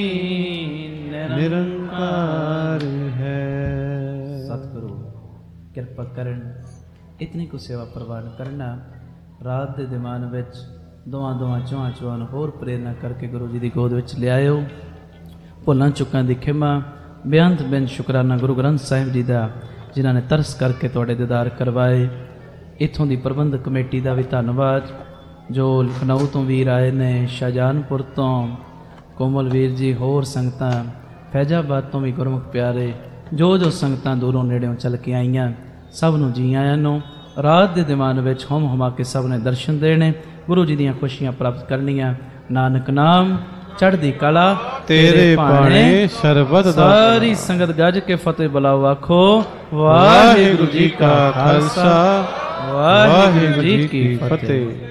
S2: ਨਿਰੰਕਾਰ ਹੈ।
S1: ਸਤਿਗੁਰੂ ਕਿਰਪਾ ਕਰਨ ਇਤਨੀ ਕੁ ਸੇਵਾ ਪ੍ਰਵਾਨ ਕਰਨਾ। ਰਾਤ ਦੇ ਦੀਵਾਨ ਵਿੱਚ ਦੋਵਾਂ ਚੋਹਾਂ ਨੂੰ ਹੋਰ ਪ੍ਰੇਰਨਾ ਕਰਕੇ ਗੁਰੂ ਜੀ ਦੀ ਗੋਦ ਵਿੱਚ ਲਿਆਇਓ। ਭੁੱਲਾਂ ਚੁੱਕਾਂ ਦੀ ਖਿਮਾ, ਬੇਅੰਤ ਬਿਨ ਸ਼ੁਕਰਾਨਾ ਗੁਰੂ ਗ੍ਰੰਥ ਸਾਹਿਬ ਜੀ ਦਾ, ਜਿਨ੍ਹਾਂ ਨੇ ਤਰਸ ਕਰਕੇ ਤੁਹਾਡੇ ਦੀਦਾਰ ਕਰਵਾਏ। ਇੱਥੋਂ ਦੀ ਪ੍ਰਬੰਧਕ ਕਮੇਟੀ ਦਾ ਵੀ ਧੰਨਵਾਦ, ਜੋ ਲਖਨਊ ਤੋਂ ਵੀਰ ਆਏ ਨੇ, ਸ਼ਾਹਜਹਾਨਪੁਰ ਤੋਂ ਕੋਮਲ ਵੀਰ ਜੀ, ਹੋਰ ਸੰਗਤਾਂ ਫੈਜ਼ਾਬਾਦ ਤੋਂ ਵੀ ਗੁਰਮੁਖ ਪਿਆਰੇ, ਜੋ ਸੰਗਤਾਂ ਦੂਰੋਂ ਨੇੜਿਓਂ ਚੱਲ ਕੇ ਆਈਆਂ, ਸਭ ਨੂੰ ਜੀ ਆਇਆਂ ਨੂੰ। ਰਾਤ ਦੇ ਦੀਵਾਨ ਵਿੱਚ ਹਮ ਹਮਾ ਕੇ ਸਭ ਨੇ ਦਰਸ਼ਨ ਦੇਣੇ, ਗੁਰੂ ਜੀ ਦੀਆਂ ਖੁਸ਼ੀਆਂ ਪ੍ਰਾਪਤ ਕਰਨੀਆਂ। ਨਾਨਕ ਨਾਮ ਚੜ੍ਹਦੀ ਕਲਾ
S2: ਤੇਰੇ ਭਾਣੇ ਸ਼ਰਬਤ ਦਾ।
S1: ਸਾਰੀ ਸੰਗਤ ਗੱਜ ਕੇ ਫਤਿਹ ਬੁਲਾਓ, ਆਖੋ ਵਾਹਿਗੁਰੂ ਜੀ ਕਾ ਖਾਲਸਾ ਵਾਹਿਗੁਰੂ ਜੀ ਕੀ ਫਤਿਹ।